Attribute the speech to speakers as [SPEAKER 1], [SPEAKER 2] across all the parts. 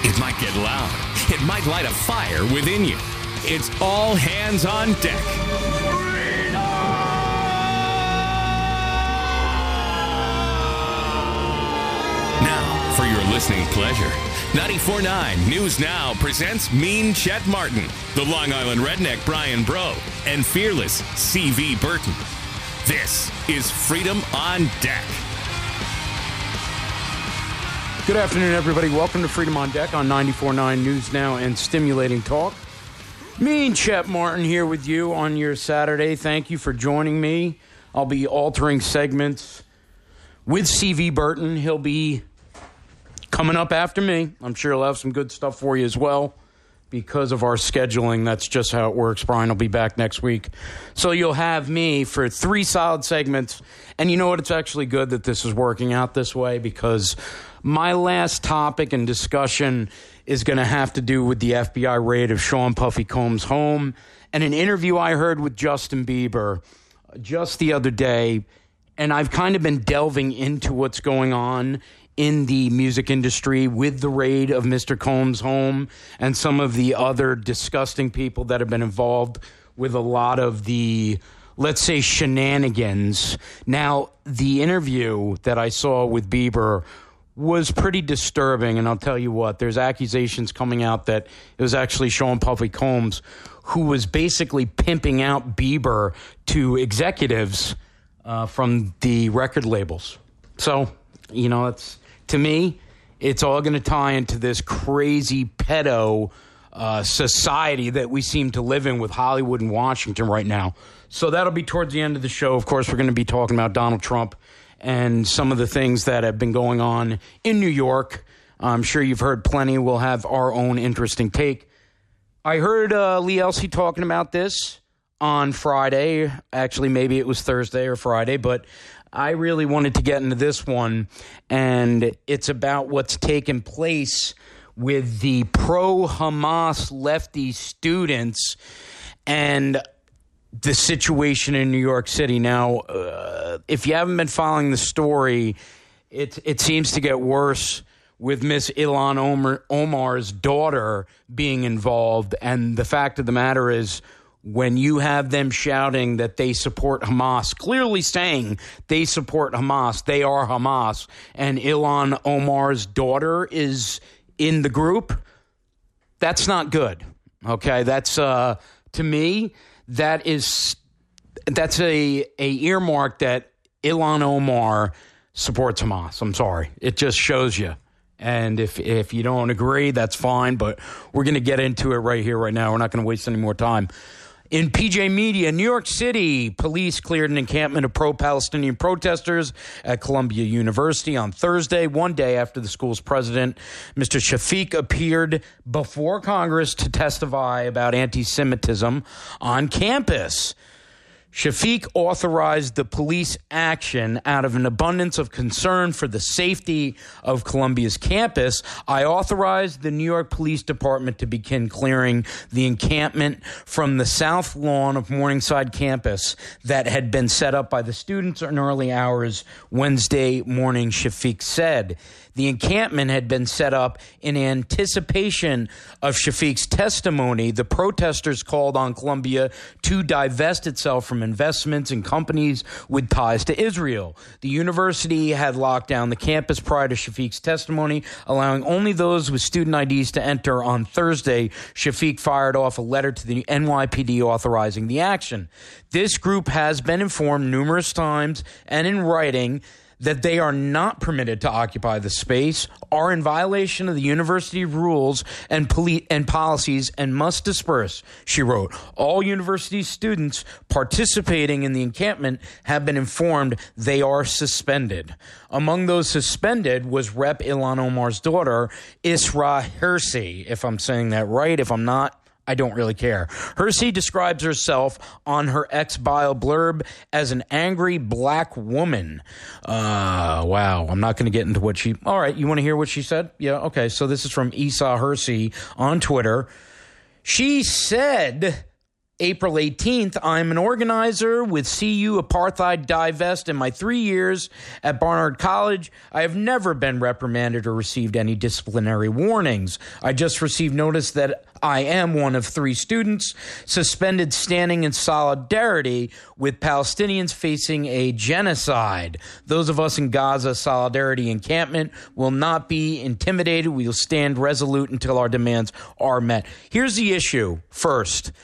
[SPEAKER 1] It might get loud. It might light a fire within you. It's all hands on deck. Now, for your listening pleasure, 94.9 News Now presents Mean Chet Martin, the Long Island redneck Brian Bro, and fearless C.V. Burton. This is Freedom on Deck.
[SPEAKER 2] Good afternoon, everybody. Welcome to Freedom on Deck on 94.9 News Now and Stimulating Talk. Mean Chet Martin here with you on your Saturday. Thank you for joining me. I'll be altering segments with C.V. Burton. He'll be coming up after me. I'm sure he'll have some good stuff for you as well. Because of our scheduling, that's just how it works. Brian will be back next week. So you'll have me for 3 solid segments. And you know what? It's actually good that this is working out this way because my last topic and discussion is going to have to do with the FBI raid of Sean Puffy Combs' home and an interview I heard with Justin Bieber just the other day. And I've kind of been delving into what's going on in the music industry with the raid of Mr. Combs' home and some of the other disgusting people that have been involved with a lot of the, let's say, shenanigans. Now, the interview that I saw with Bieber was pretty disturbing, and I'll tell you what, there's accusations coming out that it was actually Sean Puffy Combs who was basically pimping out Bieber to executives from the record labels. So, you know, it's, to me, it's all going to tie into this crazy pedo society that we seem to live in with Hollywood and Washington right now. So that'll be towards the end of the show. Of course, we're going to be talking about Donald Trump and some of the things that have been going on in New York. I'm sure you've heard plenty. We'll have our own interesting take. I heard Lee Elsey talking about this on Friday. Actually, maybe it was Thursday or Friday, but I really wanted to get into this one, and it's about what's taken place with the pro-Hamas lefty students and the situation in New York City. Now, if you haven't been following the story, it seems to get worse with Miss Ilhan Omar's daughter being involved, and the fact of the matter is, when you have them shouting that they support Hamas, clearly saying they support Hamas, they are Hamas, and Ilhan Omar's daughter is in the group, that's not good. Okay, that's to me, that's a earmark that Ilhan Omar supports Hamas. I'm sorry, it just shows you. And if you don't agree, that's fine, but we're going to get into it right here, right now. We're not going to waste any more time. In PJ Media, New York City, police cleared an encampment of pro-Palestinian protesters at Columbia University on Thursday, one day after the school's president, Mr. Shafiq, appeared before Congress to testify about anti-Semitism on campus. Shafiq authorized the police action out of an abundance of concern for the safety of Columbia's campus. I authorized the New York Police Department to begin clearing the encampment from the south lawn of Morningside campus that had been set up by the students in early hours Wednesday morning, Shafiq said. The encampment had been set up in anticipation of Shafiq's testimony. The protesters called on Columbia to divest itself from investments in companies with ties to Israel. The university had locked down the campus prior to Shafiq's testimony, allowing only those with student IDs to enter. On Thursday, Shafiq fired off a letter to the NYPD authorizing the action. This group has been informed numerous times and in writing that they are not permitted to occupy the space, are in violation of the university rules and policies, and must disperse, she wrote. All university students participating in the encampment have been informed they are suspended. Among those suspended was Rep. Ilhan Omar's daughter, Isra Hirsi, if I'm saying that right. If I'm not, I don't really care. Hirsi describes herself on her ex-bio blurb as an angry black woman. Wow. I'm not going to get into what she... All right, you want to hear what she said? Yeah, okay. So this is from Isa Hirsi on Twitter. She said April 18th, I'm an organizer with CU Apartheid Divest. In my 3 years at Barnard College, I have never been reprimanded or received any disciplinary warnings. I just received notice that I am one of 3 students suspended standing in solidarity with Palestinians facing a genocide. Those of us in Gaza Solidarity Encampment will not be intimidated. We will stand resolute until our demands are met. Here's the issue first.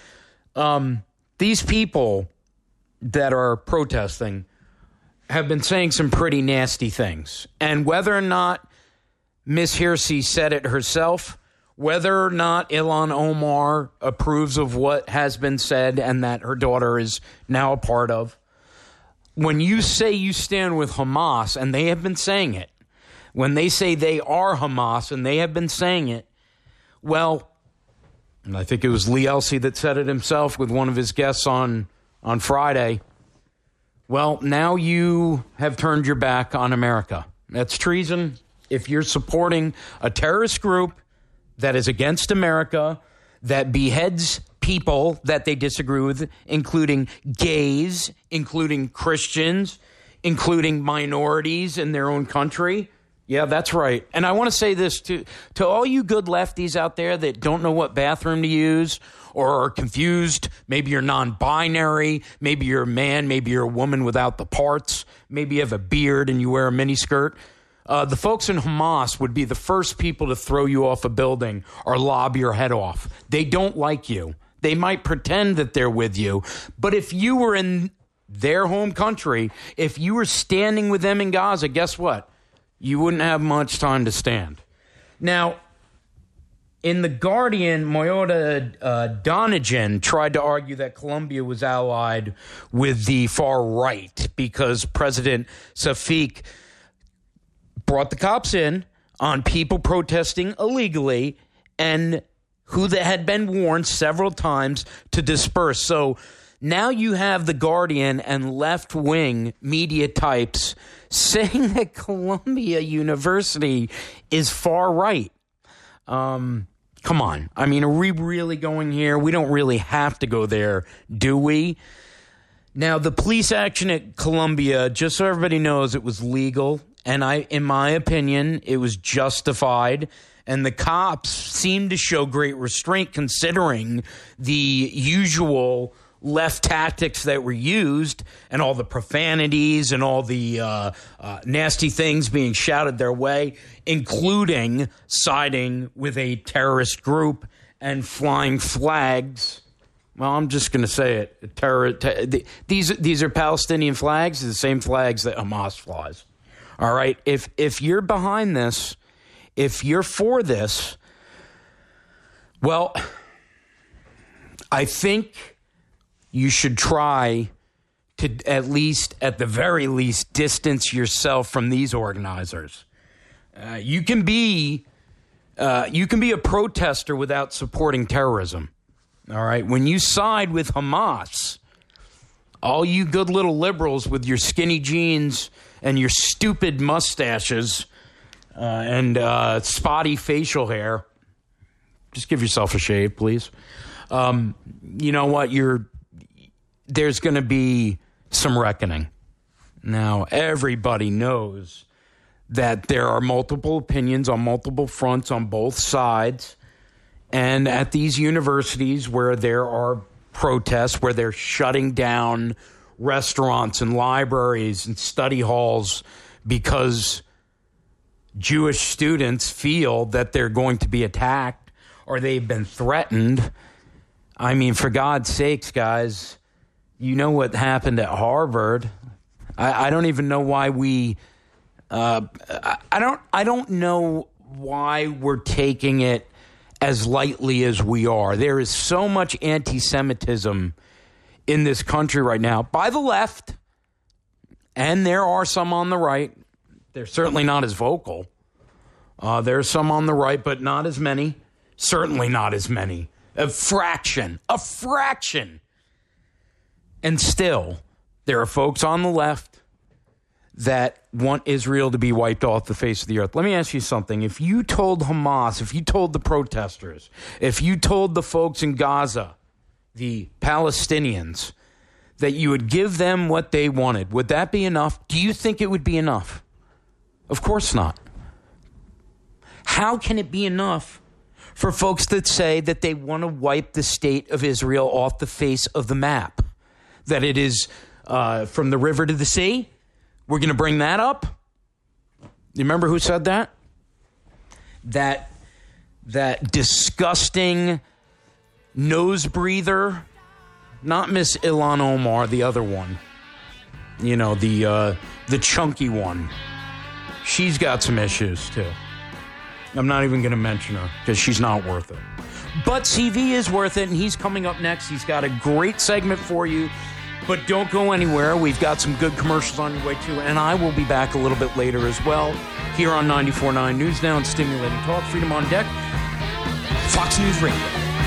[SPEAKER 2] These people that are protesting have been saying some pretty nasty things. And whether or not Miss Hirsi said it herself, whether or not Ilhan Omar approves of what has been said and that her daughter is now a part of, when you say you stand with Hamas, and they have been saying it, when they say they are Hamas and they have been saying it, well, and I think it was Lee Elsey that said it himself with one of his guests on Friday. Well, now you have turned your back on America. That's treason. If you're supporting a terrorist group that is against America, that beheads people that they disagree with, including gays, including Christians, including minorities in their own country. Yeah, that's right. And I want to say this to all you good lefties out there that don't know what bathroom to use or are confused. Maybe you're non-binary. Maybe you're a man. Maybe you're a woman without the parts. Maybe you have a beard and you wear a miniskirt. The folks in Hamas would be the first people to throw you off a building or lob your head off. They don't like you. They might pretend that they're with you. But if you were in their home country, if you were standing with them in Gaza, guess what? You wouldn't have much time to stand. Now, in The Guardian, Moyota Donegan tried to argue that Colombia was allied with the far right because President Safik brought the cops in on people protesting illegally and who had been warned several times to disperse. So now you have The Guardian and left-wing media types saying that Columbia University is far right. Come on. I mean, are we really going here? We don't really have to go there, do we? Now, the police action at Columbia, just so everybody knows, it was legal. And in my opinion, it was justified. And the cops seemed to show great restraint considering the usual left tactics that were used and all the profanities and all the nasty things being shouted their way, including siding with a terrorist group and flying flags. Well, I'm just going to say it. These are Palestinian flags, the same flags that Hamas flies. All right? If you're behind this, if you're for this, well, I think you should try to at the very least, distance yourself from these organizers. You can be a protester without supporting terrorism. All right. When you side with Hamas, all you good little liberals with your skinny jeans and your stupid mustaches and spotty facial hair, just give yourself a shave, please. You know what? There's going to be some reckoning. Now, everybody knows that there are multiple opinions on multiple fronts on both sides. And at these universities where there are protests, where they're shutting down restaurants and libraries and study halls because Jewish students feel that they're going to be attacked or they've been threatened. I mean, for God's sakes, guys, you know what happened at Harvard. I don't even know why I don't know why we're taking it as lightly as we are. There is so much anti-Semitism in this country right now by the left, and there are some on the right. They're certainly not as vocal. There's some on the right, but not as many. Certainly not as many. A fraction. And still, there are folks on the left that want Israel to be wiped off the face of the earth. Let me ask you something. If you told Hamas, if you told the protesters, if you told the folks in Gaza the Palestinians, that you would give them what they wanted, would that be enough? Do you think it would be enough? Of course not. How can it be enough for folks that say that they want to wipe the state of Israel off the face of the map? That it is from the river to the sea? We're going to bring that up? You remember who said that? That disgusting nose breather, not Miss Ilhan Omar, the other one. You know, the chunky one. She's got some issues, too. I'm not even going to mention her because she's not worth it. But CV is worth it, and he's coming up next. He's got a great segment for you. But don't go anywhere. We've got some good commercials on your way, too. And I will be back a little bit later as well here on 94.9 News Now and Stimulating Talk. Freedom on Deck. Fox News Radio.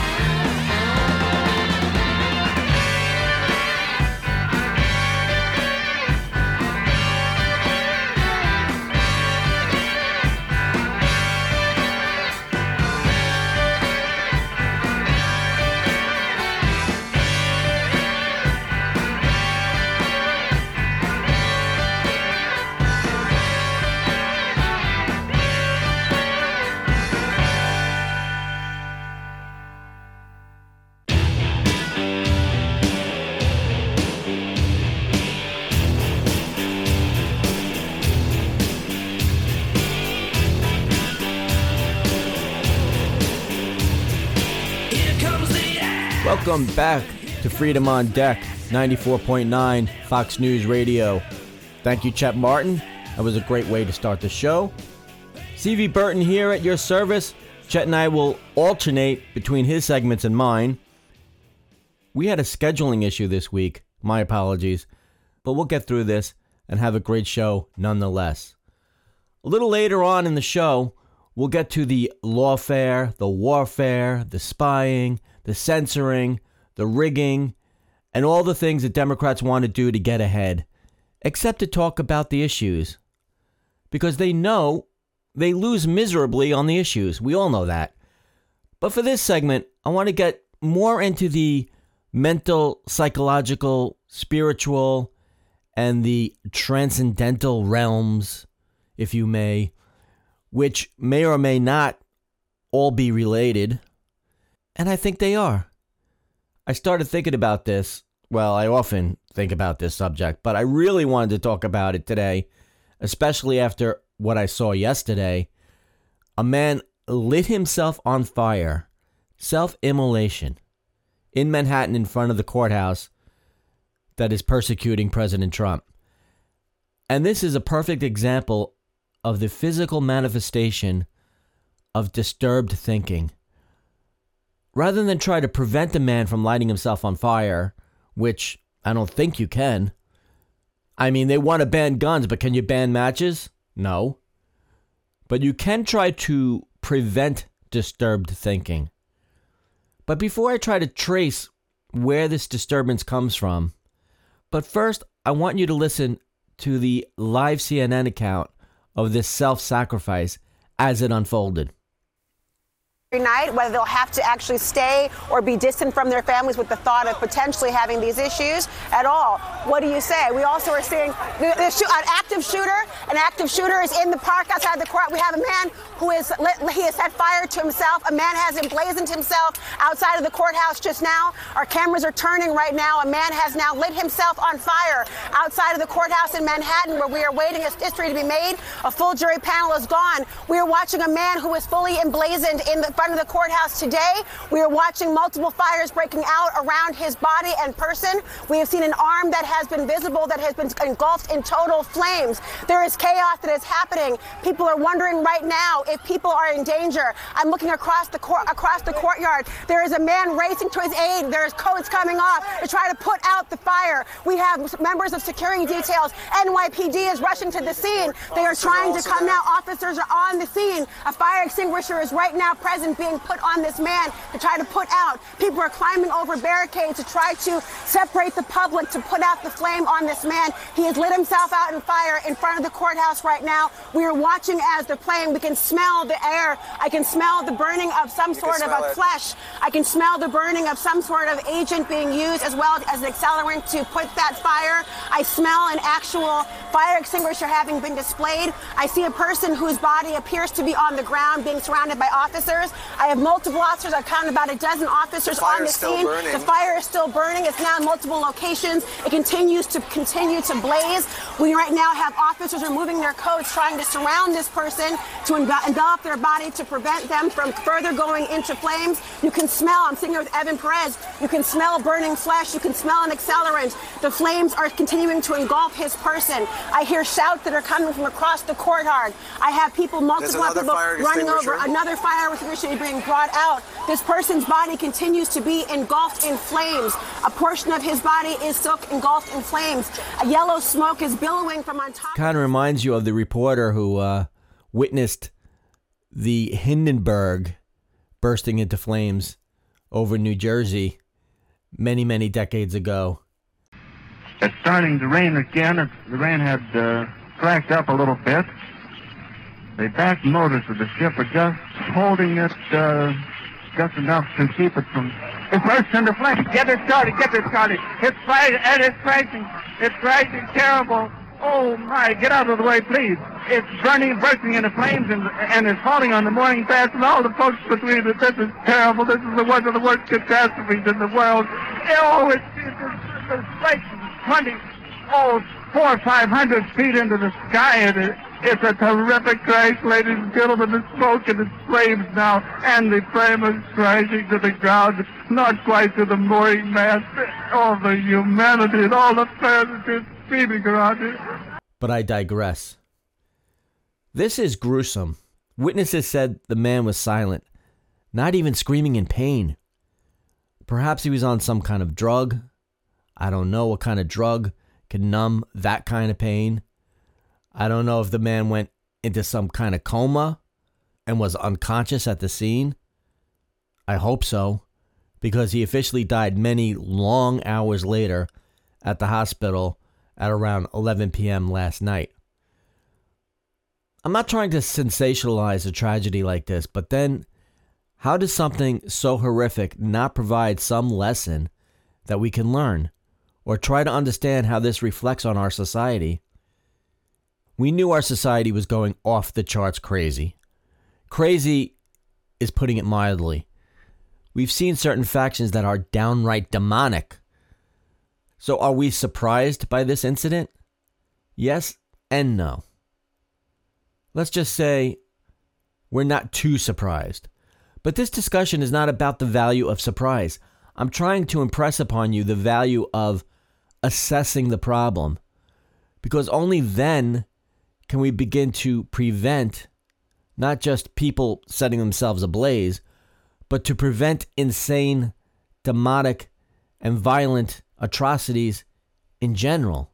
[SPEAKER 3] Welcome back to Freedom on Deck, 94.9 Fox News Radio. Thank you, Chet Martin. That was a great way to start the show. CV Burton here at your service. Chet and I will alternate between his segments and mine. We had a scheduling issue this week. My apologies. But we'll get through this and have a great show nonetheless. A little later on in the show, we'll get to the lawfare, the warfare, the spying, the censoring, the rigging, and all the things that Democrats want to do to get ahead, except to talk about the issues. Because they know they lose miserably on the issues. We all know that. But for this segment, I want to get more into the mental, psychological, spiritual, and the transcendental realms, if you may, which may or may not all be related. And I think they are. I started thinking about this. Well, I often think about this subject, but I really wanted to talk about it today, especially after what I saw yesterday. A man lit himself on fire, self-immolation, in Manhattan in front of the courthouse that is persecuting President Trump. And this is a perfect example of the physical manifestation of disturbed thinking. Rather than try to prevent a man from lighting himself on fire, which I don't think you can. I mean, they want to ban guns, but can you ban matches? No. But you can try to prevent disturbed thinking. But before I try to trace where this disturbance comes from, but first, I want you to listen to the live CNN account of this self-sacrifice as it unfolded.
[SPEAKER 4] Night, whether they'll have to actually stay or be distant from their families with the thought of potentially having these issues at all. What do you say? We also are seeing an active shooter is in the park outside the court. We have a man he has set fire to himself. A man has emblazoned himself outside of the courthouse just now. Our cameras are turning right now. A man has now lit himself on fire outside of the courthouse in Manhattan, where we are waiting for history to be made. A full jury panel is gone. We are watching a man who is fully emblazoned in the front of the courthouse today. We are watching multiple fires breaking out around his body and person. We have seen an arm that has been visible, that has been engulfed in total flames. There is chaos that is happening. People are wondering right now if people are in danger. I'm looking across the courtyard. There is a man racing to his aid. There is coats coming off to try to put out the fire. We have members of security details. NYPD is rushing to the scene. They are trying to come now. Officers are on the scene. A fire extinguisher is right now present agent being put on this man to try to put out. People are climbing over barricades to try to separate the public, to put out the flame on this man. He has lit himself out in fire in front of the courthouse right now. We are watching as they're playing. We can smell the air. I can smell the burning of some sort of a flesh. I can smell the burning of some sort of agent being used as well as an accelerant to put that fire. I smell an actual fire extinguisher having been displayed. I see a person whose body appears to be on the ground being surrounded by officers. I have multiple officers. I've counted about a dozen officers on the scene. The fire is still burning. It's now in multiple locations. It continues to blaze. We right now have officers removing their coats, trying to surround this person to envelop their body to prevent them from further going into flames. You can smell, I'm sitting here with Evan Perez, you can smell burning flesh, you can smell an accelerant. The flames are continuing to engulf his person. I hear shouts that are coming from across the courtyard. I have multiple people running over. Another fire extinguisher being brought out. This person's body continues to be engulfed in flames. A portion of his body is still engulfed in flames. A yellow smoke is billowing from on top.
[SPEAKER 3] Kind of reminds you of the reporter who witnessed the Hindenburg bursting into flames over New Jersey many, many decades ago.
[SPEAKER 5] It's starting to rain again. The rain had cracked up a little bit. The back motors of the ship are just holding it just enough to keep it from... It bursts into flames. Get it started. It's crashing terrible. Oh my, get out of the way, please. It's bursting into flames, and it's falling on the morning fast, and all the folks between it. This is terrible. This is one of the worst catastrophes in the world. Oh, it's like 400 or 500 feet into the sky, and it's a terrific crash, ladies and gentlemen. The smoke and the flames now, and the flame is crashing to the ground, not quite to the mooring mast. All the humanity and all the fans screaming around it.
[SPEAKER 3] But I digress. This is gruesome. Witnesses said the man was silent, not even screaming in pain. Perhaps he was on some kind of drug. I don't know what kind of drug can numb that kind of pain. I don't know if the man went into some kind of coma and was unconscious at the scene. I hope so, because he officially died many long hours later at the hospital at around 11 p.m. last night. I'm not trying to sensationalize a tragedy like this, but then how does something so horrific not provide some lesson that we can learn or try to understand how this reflects on our society? We knew our society was going off the charts crazy. Crazy is putting it mildly. We've seen certain factions that are downright demonic. So are we surprised by this incident? Yes and no. Let's just say we're not too surprised. But this discussion is not about the value of surprise. I'm trying to impress upon you the value of assessing the problem, because only then can we begin to prevent not just people setting themselves ablaze, but to prevent insane, demonic, and violent atrocities in general.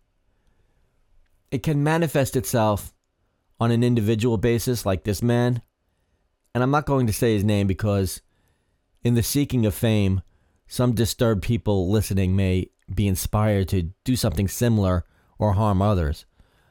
[SPEAKER 3] It can manifest itself on an individual basis like this man. And I'm not going to say his name because in the seeking of fame, some disturbed people listening may be inspired to do something similar or harm others.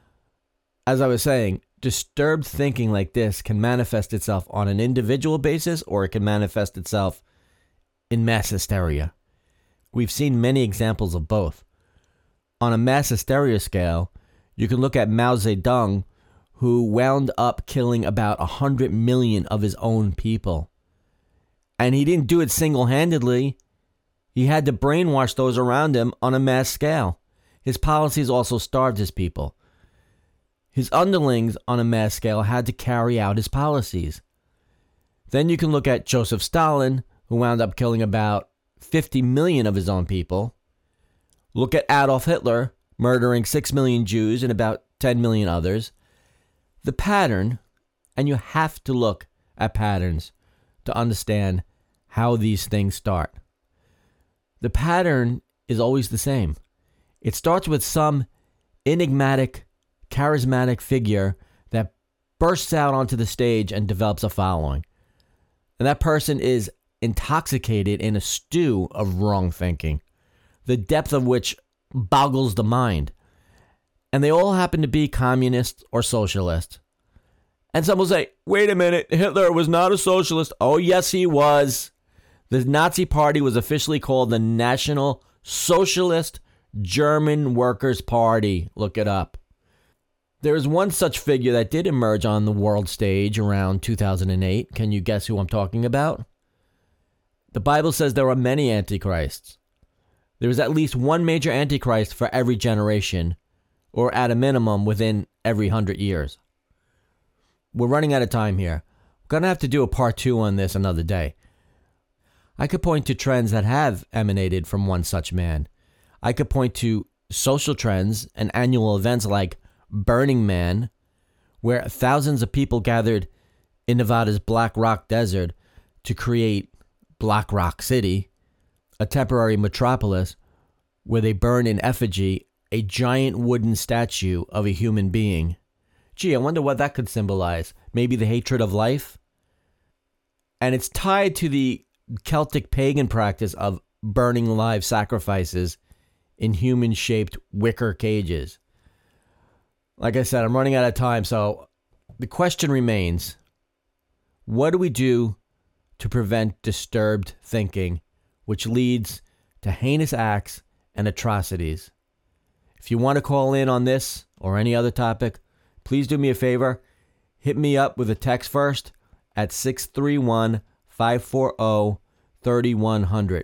[SPEAKER 3] As I was saying, disturbed thinking like this can manifest itself on an individual basis, or it can manifest itself in mass hysteria. We've seen many examples of both. On a mass hysteria scale, you can look at Mao Zedong, who wound up killing about 100 million of his own people. And he didn't do it single-handedly. He had to brainwash those around him on a mass scale. His policies also starved his people. His underlings on a mass scale had to carry out his policies. Then you can look at Joseph Stalin, who wound up killing about 50 million of his own people. Look at Adolf Hitler, murdering 6 million Jews and about 10 million others. The pattern, and you have to look at patterns to understand how these things start. The pattern is always the same. It starts with some enigmatic, charismatic figure that bursts out onto the stage and develops a following. And that person is intoxicated in a stew of wrong thinking, the depth of which boggles the mind. And they all happen to be communist or socialist. And some will say, wait a minute, Hitler was not a socialist. Oh, yes, he was. The Nazi Party was officially called the National Socialist German Workers' Party. Look it up. There is one such figure that did emerge on the world stage around 2008. Can you guess who I'm talking about? The Bible says there are many antichrists. There is at least one major antichrist for every generation, or at a minimum within every 100 years. We're running out of time here. We're going to have to do a part 2 on this another day. I could point to trends that have emanated from one such man. I could point to social trends and annual events like Burning Man, where thousands of people gathered in Nevada's Black Rock Desert to create Black Rock City, a temporary metropolis where they burn in effigy a giant wooden statue of a human being. Gee, I wonder what that could symbolize. Maybe the hatred of life? And it's tied to the Celtic pagan practice of burning live sacrifices in human-shaped wicker cages. Like I said, I'm running out of time, so the question remains, what do we do to prevent disturbed thinking, which leads to heinous acts and atrocities? If you want to call in on this or any other topic, please do me a favor. Hit me up with a text first at 631-540-3100.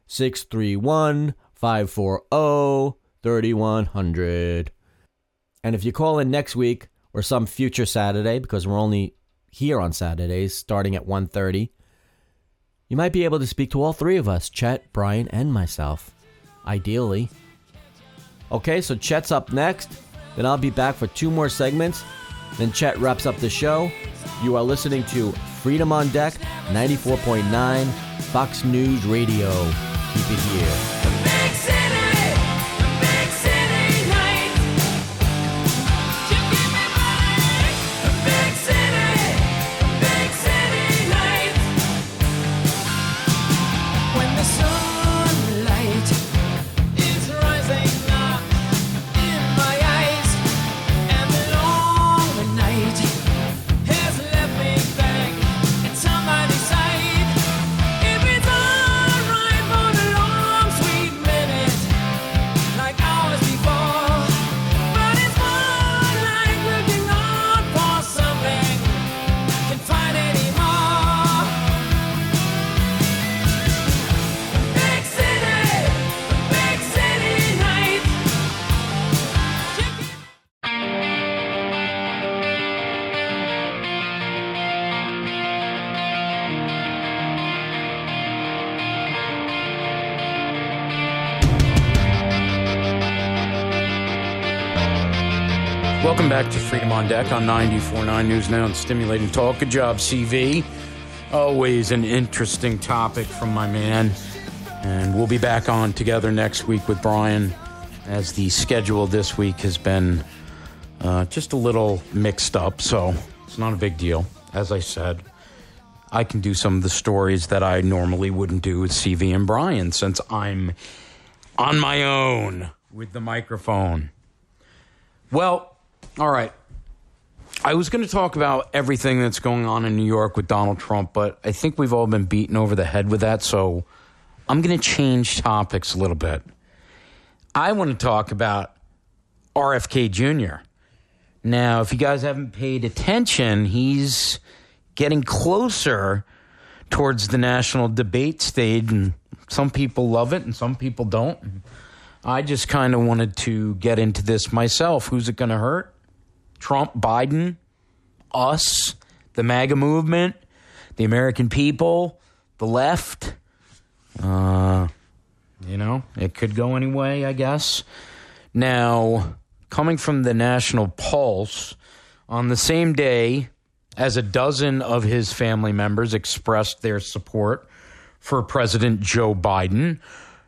[SPEAKER 3] 631-540-3100. And if you call in next week or some future Saturday, because we're only here on Saturdays starting at 1:30, you might be able to speak to all three of us, Chet, Brian, and myself, ideally. Okay, so Chet's up next. Then I'll be back for 2 more segments. Then Chet wraps up the show. You are listening to Freedom on Deck, 94.9 Fox News Radio. Keep it here.
[SPEAKER 2] Welcome back to Freedom on Deck on 94.9 News Now and Stimulating Talk. Good job, CV. Always an interesting topic from my man. And we'll be back on together next week with Brian, as the schedule this week has been just a little mixed up. So it's not a big deal. As I said, I can do some of the stories that I normally wouldn't do with CV and Brian, since I'm on my own with the microphone. Well, all right. I was going to talk about everything that's going on in New York with Donald Trump, but I think we've all been beaten over the head with that, so I'm going to change topics a little bit. I want to talk about RFK Jr. Now, if you guys haven't paid attention, he's getting closer towards the national debate stage, and some people love it and some people don't. I just kind of wanted to get into this myself. Who's it going to hurt? Trump, Biden, us, the MAGA movement, the American people, the left. It could go any way, I guess. Now, coming from the National Pulse, on the same day as a dozen of his family members expressed their support for President Joe Biden,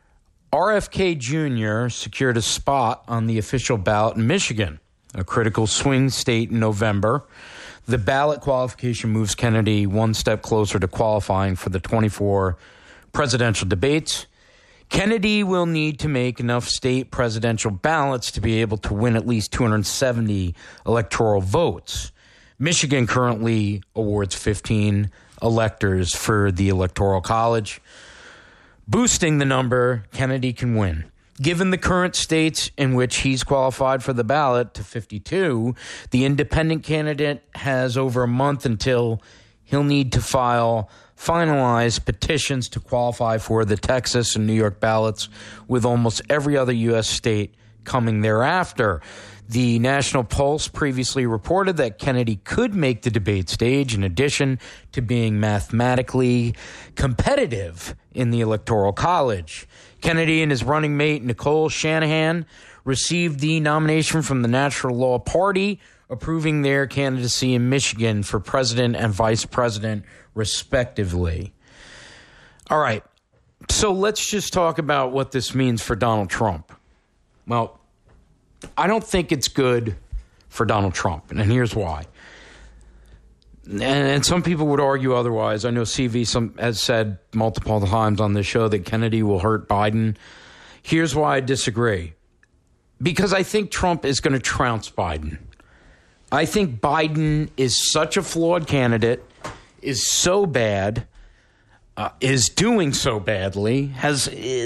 [SPEAKER 2] RFK Jr. secured a spot on the official ballot in Michigan, a critical swing state in November. The ballot qualification moves Kennedy one step closer to qualifying for the 24 presidential debates. Kennedy will need to make enough state presidential ballots to be able to win at least 270 electoral votes. Michigan currently awards 15 electors for the Electoral College. Boosting the number, Kennedy can win. Given the current states in which he's qualified for the ballot to 52, the independent candidate has over a month until he'll need to finalize petitions to qualify for the Texas and New York ballots, with almost every other U.S. state coming thereafter. The National Pulse previously reported that Kennedy could make the debate stage in addition to being mathematically competitive in the Electoral College. Kennedy and his running mate, Nicole Shanahan, received the nomination from the Natural Law Party, approving their candidacy in Michigan for president and vice president, respectively. All right, so let's just talk about what this means for Donald Trump. Well, I don't think it's good for Donald Trump, and here's why. And some people would argue otherwise. I know CV has said multiple times on this show that Kennedy will hurt Biden. Here's why I disagree. Because I think Trump is going to trounce Biden. I think Biden is such a flawed candidate, is so bad, is doing so badly, has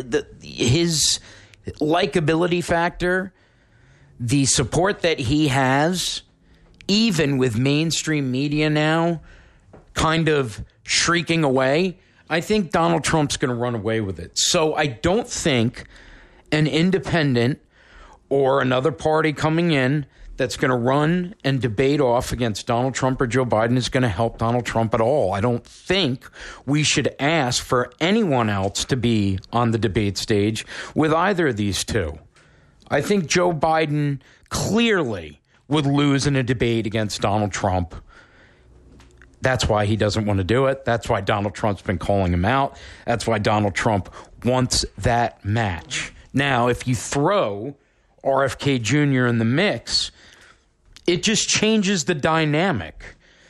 [SPEAKER 2] his likability factor, the support that he has, even with mainstream media now kind of shrieking away, I think Donald Trump's going to run away with it. So I don't think an independent or another party coming in that's going to run and debate off against Donald Trump or Joe Biden is going to help Donald Trump at all. I don't think we should ask for anyone else to be on the debate stage with either of these two. I think Joe Biden clearly would lose in a debate against Donald Trump. That's why he doesn't want to do it. That's why Donald Trump's been calling him out. That's why Donald Trump wants that match. Now, if you throw RFK Jr. in the mix, it just changes the dynamic.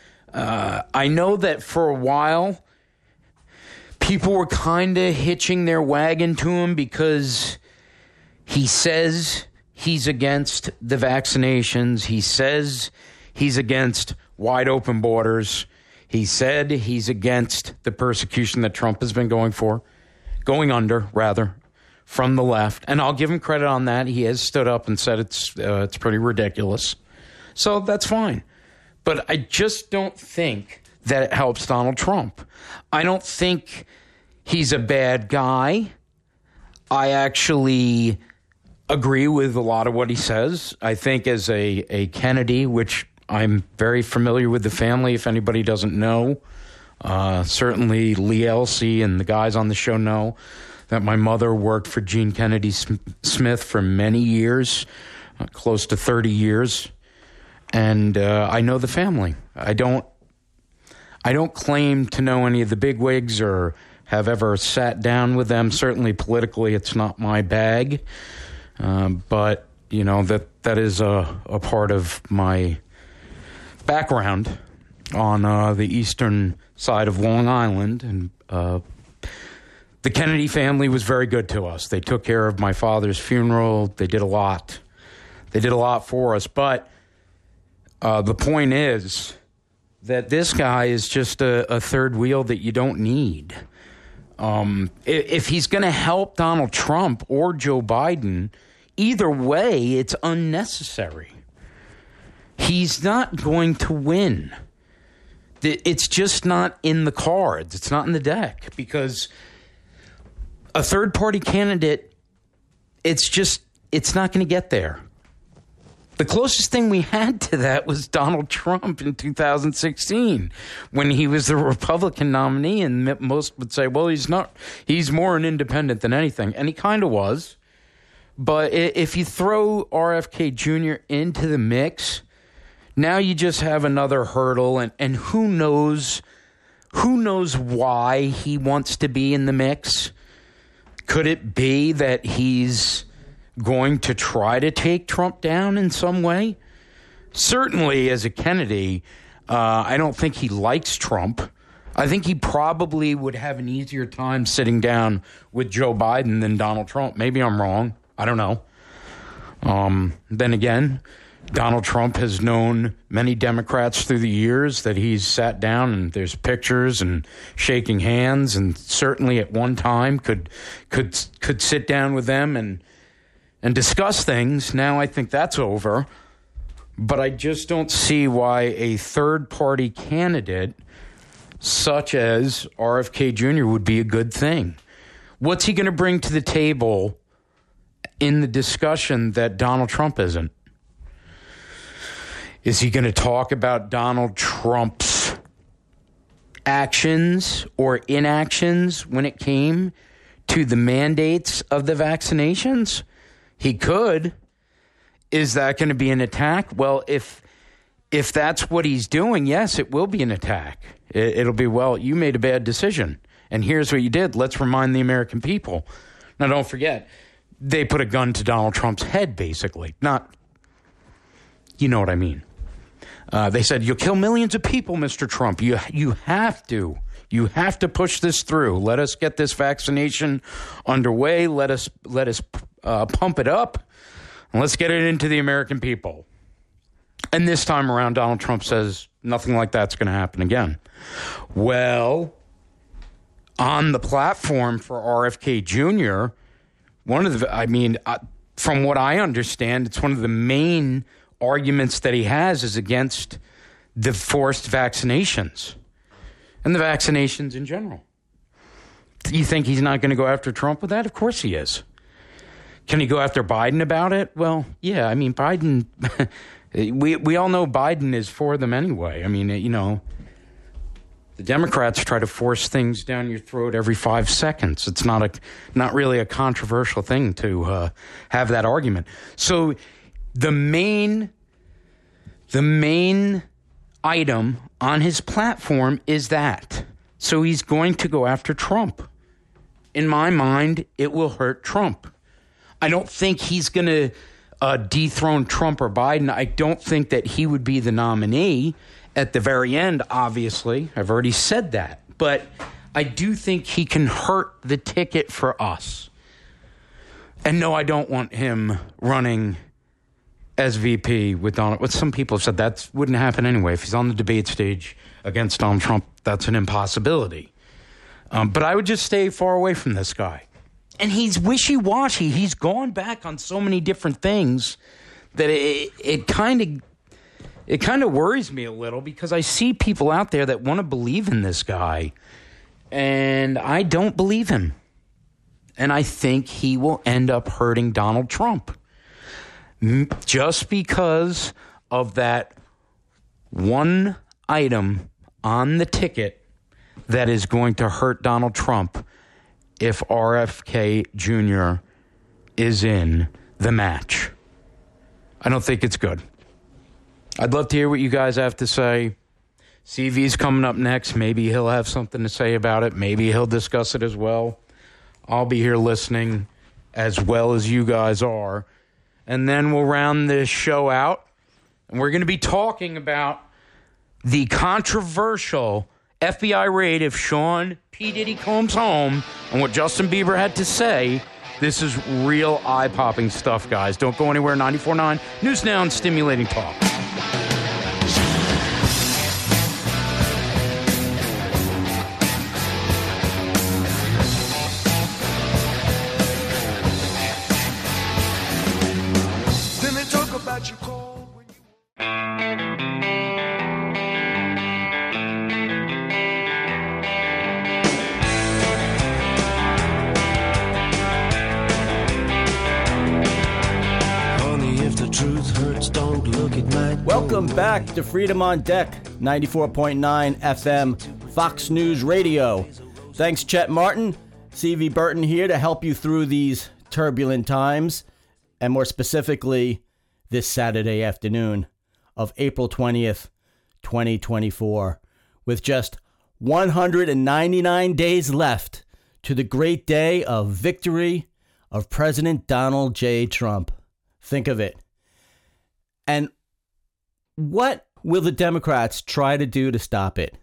[SPEAKER 2] I know that for a while, people were kind of hitching their wagon to him because he says he's against the vaccinations. He says he's against wide open borders. He said he's against the persecution that Trump has been going under, from the left. And I'll give him credit on that. He has stood up and said it's pretty ridiculous. So that's fine. But I just don't think that it helps Donald Trump. I don't think he's a bad guy. I actually agree with a lot of what he says. I think as a Kennedy, which I'm very familiar with the family, if anybody doesn't know, certainly Lee Elsey and the guys on the show know that my mother worked for Gene Kennedy Smith for many years, close to 30 years. And I know the family. I don't claim to know any of the bigwigs or have ever sat down with them. Certainly politically, it's not my bag. But, you know, that is a part of my background on the eastern side of Long Island. And the Kennedy family was very good to us. They took care of my father's funeral. They did a lot. They did a lot for us. But the point is that this guy is just a third wheel that you don't need. If he's going to help Donald Trump or Joe Biden, either way, it's unnecessary. He's not going to win. It's just not in the cards. It's not in the deck because a third-party candidate, it's not going to get there. The closest thing we had to that was Donald Trump in 2016 when he was the Republican nominee, and most would say, well, he's more an independent than anything, and he kind of was. But if you throw RFK Jr. into the mix, now you just have another hurdle, and who knows why he wants to be in the mix? Could it be that he's going to try to take Trump down in some way? Certainly, as a Kennedy, I don't think he likes Trump. I think he probably would have an easier time sitting down with Joe Biden than Donald Trump. Maybe I'm wrong. I don't know. Then again, Donald Trump has known many Democrats through the years that he's sat down and there's pictures and shaking hands, and certainly at one time could sit down with them and discuss things. Now I think that's over. But I just don't see why a third-party candidate such as RFK Jr. would be a good thing. What's he going to bring to the table in the discussion that Donald Trump isn't? Is he going to talk about Donald Trump's actions or inactions when it came to the mandates of the vaccinations? He could. Is that going to be an attack? Well, if that's what he's doing, yes, it will be an attack. It'll be, well, you made a bad decision, and here's what you did. Let's remind the American people. Now, don't forget, they put a gun to Donald Trump's head, basically. Not, you know what I mean. They said, you'll kill millions of people, Mr. Trump. You have to. You have to push this through. Let us get this vaccination underway. Let us pump it up. And let's get it into the American people. And this time around, Donald Trump says nothing like that's going to happen again. Well, on the platform for RFK Jr., from what I understand, it's one of the main arguments that he has is against the forced vaccinations and the vaccinations in general. You think he's not going to go after Trump with that? Of course he is. Can he go after Biden about it? Well, yeah, I mean, Biden, we all know Biden is for them anyway. I mean, the Democrats try to force things down your throat every 5 seconds. It's not really a controversial thing to have that argument. So the main item on his platform is that. So he's going to go after Trump. In my mind, it will hurt Trump. I don't think he's going to dethrone Trump or Biden. I don't think that he would be the nominee at the very end, obviously. I've already said that. But I do think he can hurt the ticket for us. And no, I don't want him running as VP with Donald. What some people have said, that wouldn't happen anyway. If he's on the debate stage against Donald Trump, that's an impossibility. But I would just stay far away from this guy. And he's wishy-washy. He's gone back on so many different things that it kind of worries me a little, because I see people out there that want to believe in this guy, and I don't believe him. And I think he will end up hurting Donald Trump just because of that one item on the ticket that is going to hurt Donald Trump if RFK Jr. is in the match. I don't think it's good. I'd love to hear what you guys have to say. CV's coming up next. Maybe he'll have something to say about it. Maybe he'll discuss it as well. I'll be here listening as well as you guys are. And then we'll round this show out. And we're going to be talking about the controversial FBI raid of Sean P. Diddy Combs' home and what Justin Bieber had to say. This is real eye-popping stuff, guys. Don't go anywhere. 94.9 News Now and Stimulating Talk.
[SPEAKER 6] Then they talk about you cold when you... Truth hurts, don't look at my...
[SPEAKER 3] Welcome back to Freedom on Deck, 94.9 FM, Fox News Radio. Thanks, Chet Martin. CV Burton here to help you through these turbulent times, and more specifically, this Saturday afternoon of April 20th, 2024, with just 199 days left to the great day of victory of President Donald J. Trump. Think of it. And what will the Democrats try to do to stop it?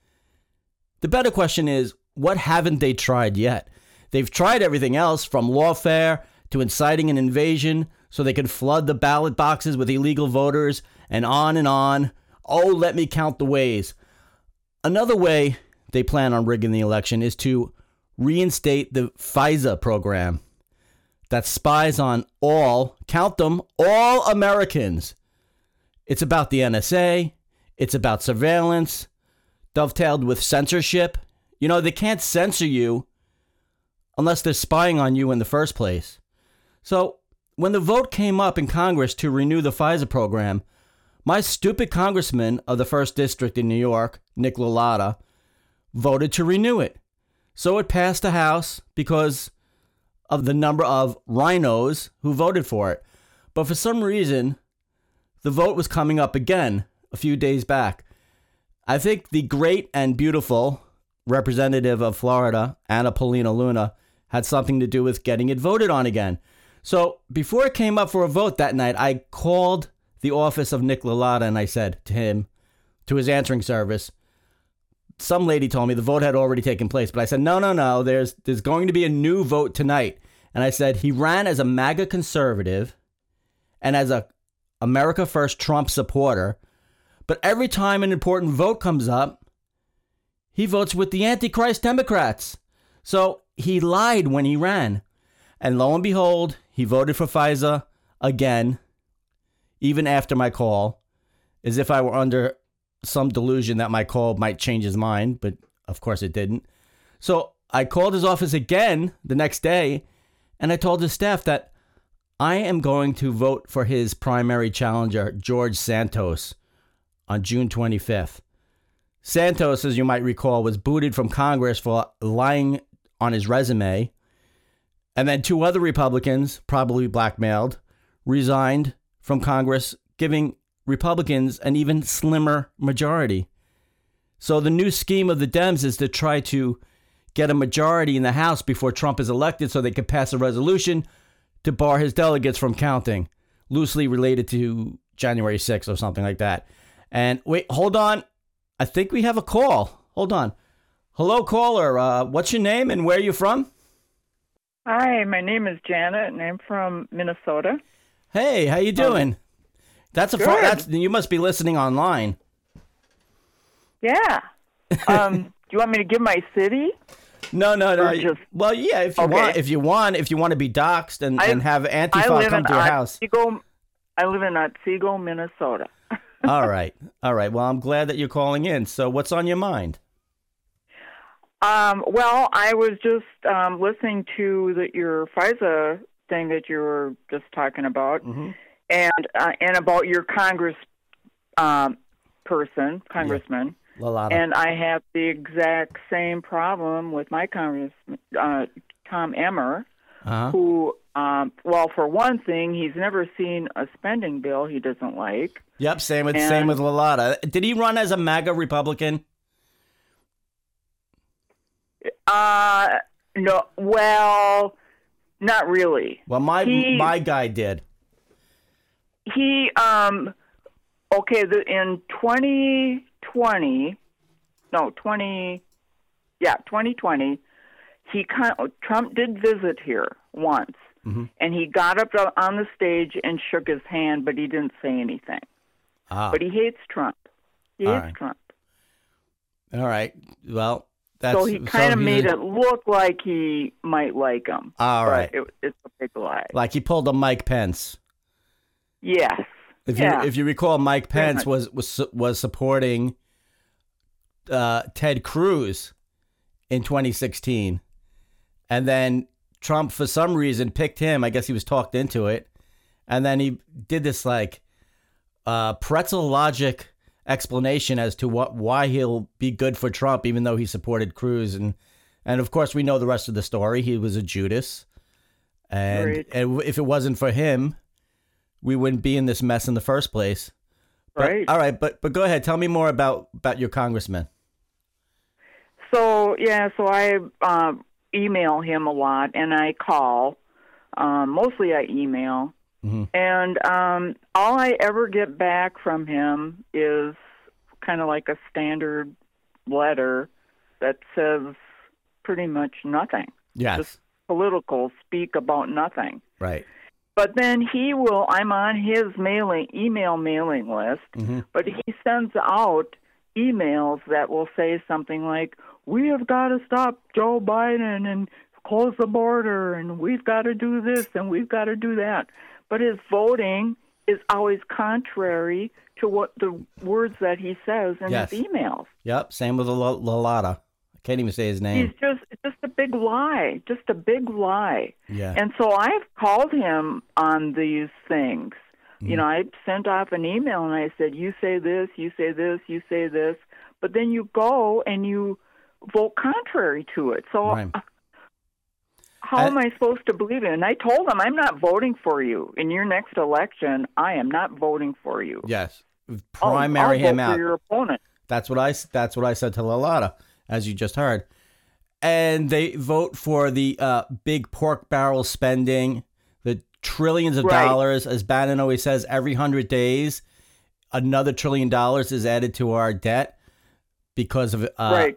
[SPEAKER 3] The better question is, what haven't they tried yet? They've tried everything else, from lawfare to inciting an invasion so they could flood the ballot boxes with illegal voters, and on and on. Oh, let me count the ways. Another way they plan on rigging the election is to reinstate the FISA program that spies on all, count them, all Americans. It's about the NSA. It's about surveillance, dovetailed with censorship. You know, they can't censor you unless they're spying on you in the first place. So when the vote came up in Congress to renew the FISA program, my stupid congressman of the 1st District in New York, Nick LaLotta, voted to renew it. So it passed the House because of the number of rhinos who voted for it. But for some reason, the vote was coming up again a few days back. I think the great and beautiful representative of Florida, Anna Paulina Luna, had something to do with getting it voted on again. So before it came up for a vote that night, I called the office of Nick LaLotta and I said to him, to his answering service, some lady told me the vote had already taken place, but I said, no, there's going to be a new vote tonight. And I said, he ran as a MAGA conservative and as a America First Trump supporter, but every time an important vote comes up, he votes with the Antichrist Democrats. So he lied when he ran. And lo and behold, he voted for FISA again, even after my call, as if I were under some delusion that my call might change his mind, but of course it didn't. So I called his office again the next day, and I told his staff that I am going to vote for his primary challenger, George Santos, on June 25th. Santos, as you might recall, was booted from Congress for lying on his resume. And then 2 other Republicans, probably blackmailed, resigned from Congress, giving Republicans an even slimmer majority. So the new scheme of the Dems is to try to get a majority in the House before Trump is elected so they could pass a resolution to bar his delegates from counting, loosely related to January 6th or something like that. And wait, hold on. I think we have a call. Hold on. Hello, caller. What's your name and where are you from?
[SPEAKER 7] Hi, my name is Janet, and I'm from Minnesota.
[SPEAKER 3] Hey, how you doing? That's a
[SPEAKER 7] good.
[SPEAKER 3] you must be listening online.
[SPEAKER 7] Yeah. Do you want me to give my city?
[SPEAKER 3] No.
[SPEAKER 7] Well,
[SPEAKER 3] yeah, if you
[SPEAKER 7] okay.
[SPEAKER 3] if you want to be doxxed and have Antifa come to your house.
[SPEAKER 7] I live in Otsego, Minnesota.
[SPEAKER 3] All right. Well, I'm glad that you're calling in. So, what's on your mind?
[SPEAKER 7] Well, I was just listening to your FISA thing that you were just talking about,
[SPEAKER 3] mm-hmm.
[SPEAKER 7] and about your congressman.
[SPEAKER 3] Yeah. LaLotta.
[SPEAKER 7] And I have the exact same problem with my congressman, Tom Emmer, who, well, for one thing, he's never seen a spending bill he doesn't like.
[SPEAKER 3] Yep, same with LaLotta. Did he run as a MAGA Republican?
[SPEAKER 7] No, well, not really.
[SPEAKER 3] Well, my guy did.
[SPEAKER 7] He, okay, in 2020, Trump did visit here once,
[SPEAKER 3] mm-hmm.
[SPEAKER 7] and he got up on the stage and shook his hand, but he didn't say anything. But he hates Trump. Trump.
[SPEAKER 3] All right. Well,
[SPEAKER 7] so he kind of made it look like he might like him.
[SPEAKER 3] All right.
[SPEAKER 7] It's a big lie.
[SPEAKER 3] Like he pulled a Mike Pence.
[SPEAKER 7] Yes.
[SPEAKER 3] If you recall, Mike Pence was supporting Ted Cruz in 2016, and then Trump, for some reason, picked him. I guess he was talked into it, and then he did this like pretzel logic explanation as to why he'll be good for Trump, even though he supported Cruz, and of course we know the rest of the story. He was a Judas, and if it wasn't for him, we wouldn't be in this mess in the first place.
[SPEAKER 7] Right.
[SPEAKER 3] All right, but go ahead. Tell me more about your congressman.
[SPEAKER 7] So I email him a lot, and I call. Mostly I email. And all I ever get back from him is kind of like a standard letter that says pretty much nothing.
[SPEAKER 3] Yes.
[SPEAKER 7] Just political speak about nothing.
[SPEAKER 3] Right.
[SPEAKER 7] But then I'm on his email mailing list, but he sends out emails that will say something like, we have got to stop Joe Biden and close the border, and we've got to do this and we've got to do that. But his voting is always contrary to what the words that he says in his emails.
[SPEAKER 3] Yep, same with Lalata. I can't even say his name.
[SPEAKER 7] He's just a big lie, just a big lie.
[SPEAKER 3] Yeah.
[SPEAKER 7] And so I've called him on these things. You know, I sent off an email and I said, you say this, you say this, you say this, but then you go and you vote contrary to it. So how am I supposed to believe it? And I told him, I'm not voting for you. In your next election, I am not voting for you.
[SPEAKER 3] Yes. Primary him out.
[SPEAKER 7] For your opponent.
[SPEAKER 3] That's what I said to Lalata, as you just heard. And they vote for the big pork barrel spending, the trillions of dollars. As Bannon always says, every 100 days, another $1 trillion is added to our debt because of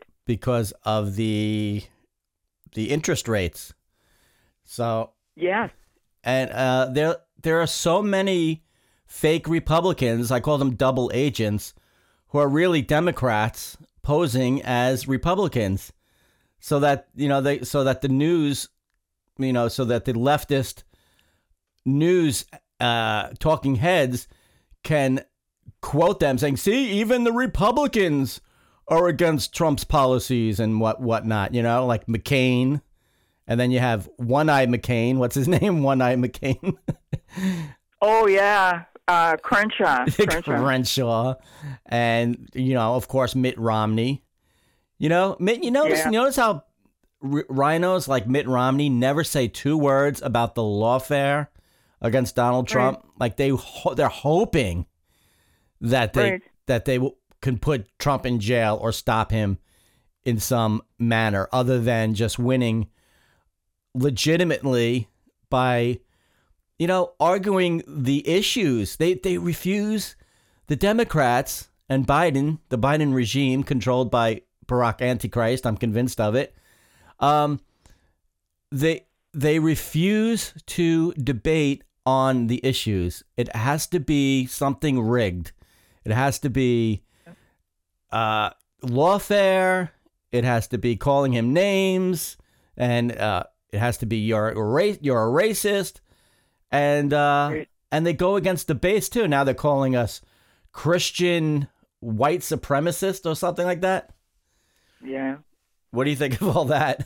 [SPEAKER 3] the interest rates. So
[SPEAKER 7] yes,
[SPEAKER 3] and there are so many fake Republicans, I call them double agents, who are really Democrats posing as Republicans, so that the news, so that the leftist news talking heads can quote them saying, "See, even the Republicans are against Trump's policies and whatnot," like McCain. And then you have One-Eye McCain. What's his name? One-Eye McCain.
[SPEAKER 7] Oh, yeah. Crenshaw.
[SPEAKER 3] Crenshaw. And, of course, Mitt Romney. Notice how rhinos like Mitt Romney never say two words about the lawfare against Donald Trump. Like they're hoping that they can put Trump in jail or stop him in some manner other than just winning legitimately by, arguing the issues. They refuse, the Democrats and Biden, the Biden regime controlled by Barack Antichrist, I'm convinced of it. They refuse to debate on the issues. It has to be something rigged. It has to be lawfare. It has to be calling him names, and it has to be you're a racist, and they go against the base too. Now they're calling us Christian white supremacists or something like that.
[SPEAKER 7] Yeah.
[SPEAKER 3] What do you think of all that?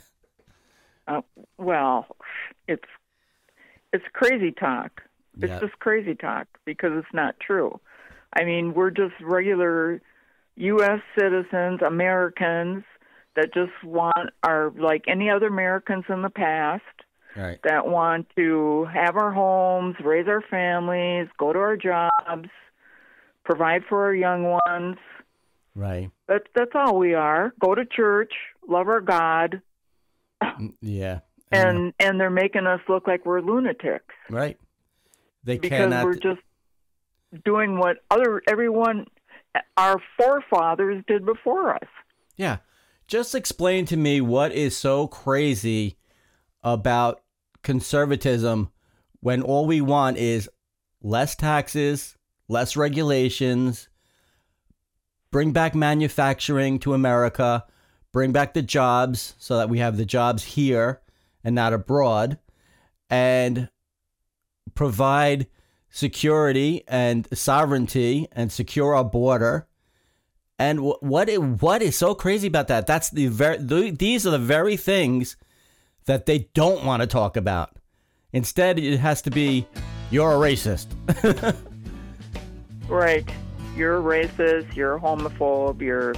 [SPEAKER 7] Well, it's crazy talk. It's just crazy talk because it's not true. I mean, we're just regular U.S. citizens, Americans that just are like any other Americans in the past, that want to have our homes, raise our families, go to our jobs, provide for our young ones.
[SPEAKER 3] Right.
[SPEAKER 7] That's all we are. Go to church, love our God.
[SPEAKER 3] Yeah.
[SPEAKER 7] And they're making us look like we're lunatics.
[SPEAKER 3] Right.
[SPEAKER 7] Because we're just doing what our forefathers did before us.
[SPEAKER 3] Yeah. Just explain to me what is so crazy about conservatism when all we want is less taxes, less regulations, bring back manufacturing to America, bring back the jobs so that we have the jobs here and not abroad, and provide security and sovereignty and secure our border. And what is so crazy about that? That's these are the very things that they don't want to talk about. Instead, it has to be, you're a racist.
[SPEAKER 7] Right. You're a racist, you're a homophobe, you're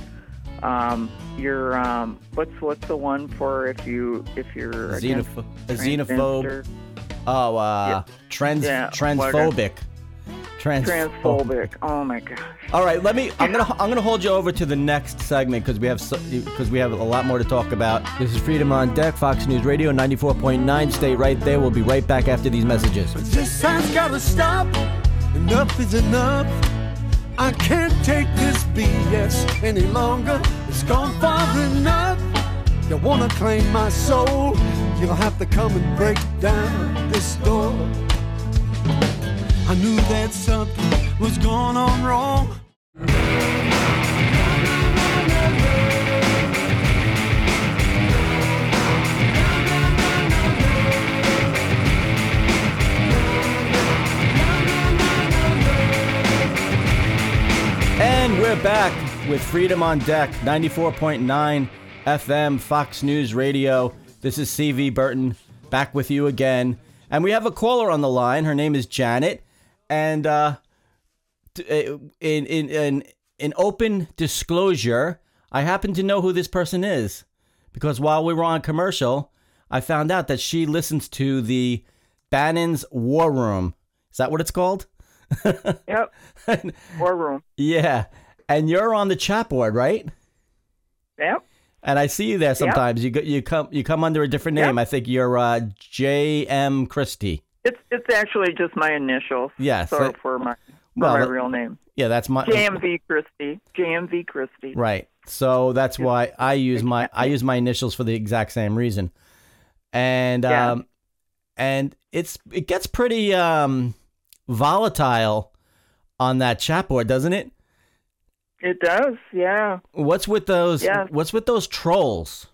[SPEAKER 7] what's the one for if you're a
[SPEAKER 3] xenophobe. Oh, transphobic.
[SPEAKER 7] Transphobic. Oh my gosh.
[SPEAKER 3] All right, I'm gonna hold you over to the next segment because we have a lot more to talk about. This is Freedom on Deck, Fox News Radio 94.9. Stay right there. We'll be right back after these messages.
[SPEAKER 6] But this has gotta stop. Enough is enough. I can't take this BS any longer. It's gone far enough. You wanna claim my soul? You'll have to come and break down this door. I knew that something was going on wrong.
[SPEAKER 3] And we're back with Freedom on Deck, 94.9 FM, Fox News Radio. This is CV Burton, back with you again. And we have a caller on the line. Her name is Janet. And in open disclosure, I happen to know who this person is. Because while we were on commercial, I found out that she listens to the Bannon's War Room. Is that what it's called?
[SPEAKER 7] Yep. War Room.
[SPEAKER 3] Yeah. And you're on the chat board, right?
[SPEAKER 7] Yep.
[SPEAKER 3] And I see you there sometimes. Yep. You come under a different name. Yep. I think you're J.M. Christie.
[SPEAKER 7] It's actually just my initials.
[SPEAKER 3] Yes.
[SPEAKER 7] For my real name.
[SPEAKER 3] Yeah, that's my
[SPEAKER 7] JMV Christie. JMV Christie.
[SPEAKER 3] Right. So that's why I use my initials for the exact same reason. And and it gets pretty volatile on that chat board, doesn't it?
[SPEAKER 7] It does, yeah.
[SPEAKER 3] What's with those? Yeah. What's with those trolls?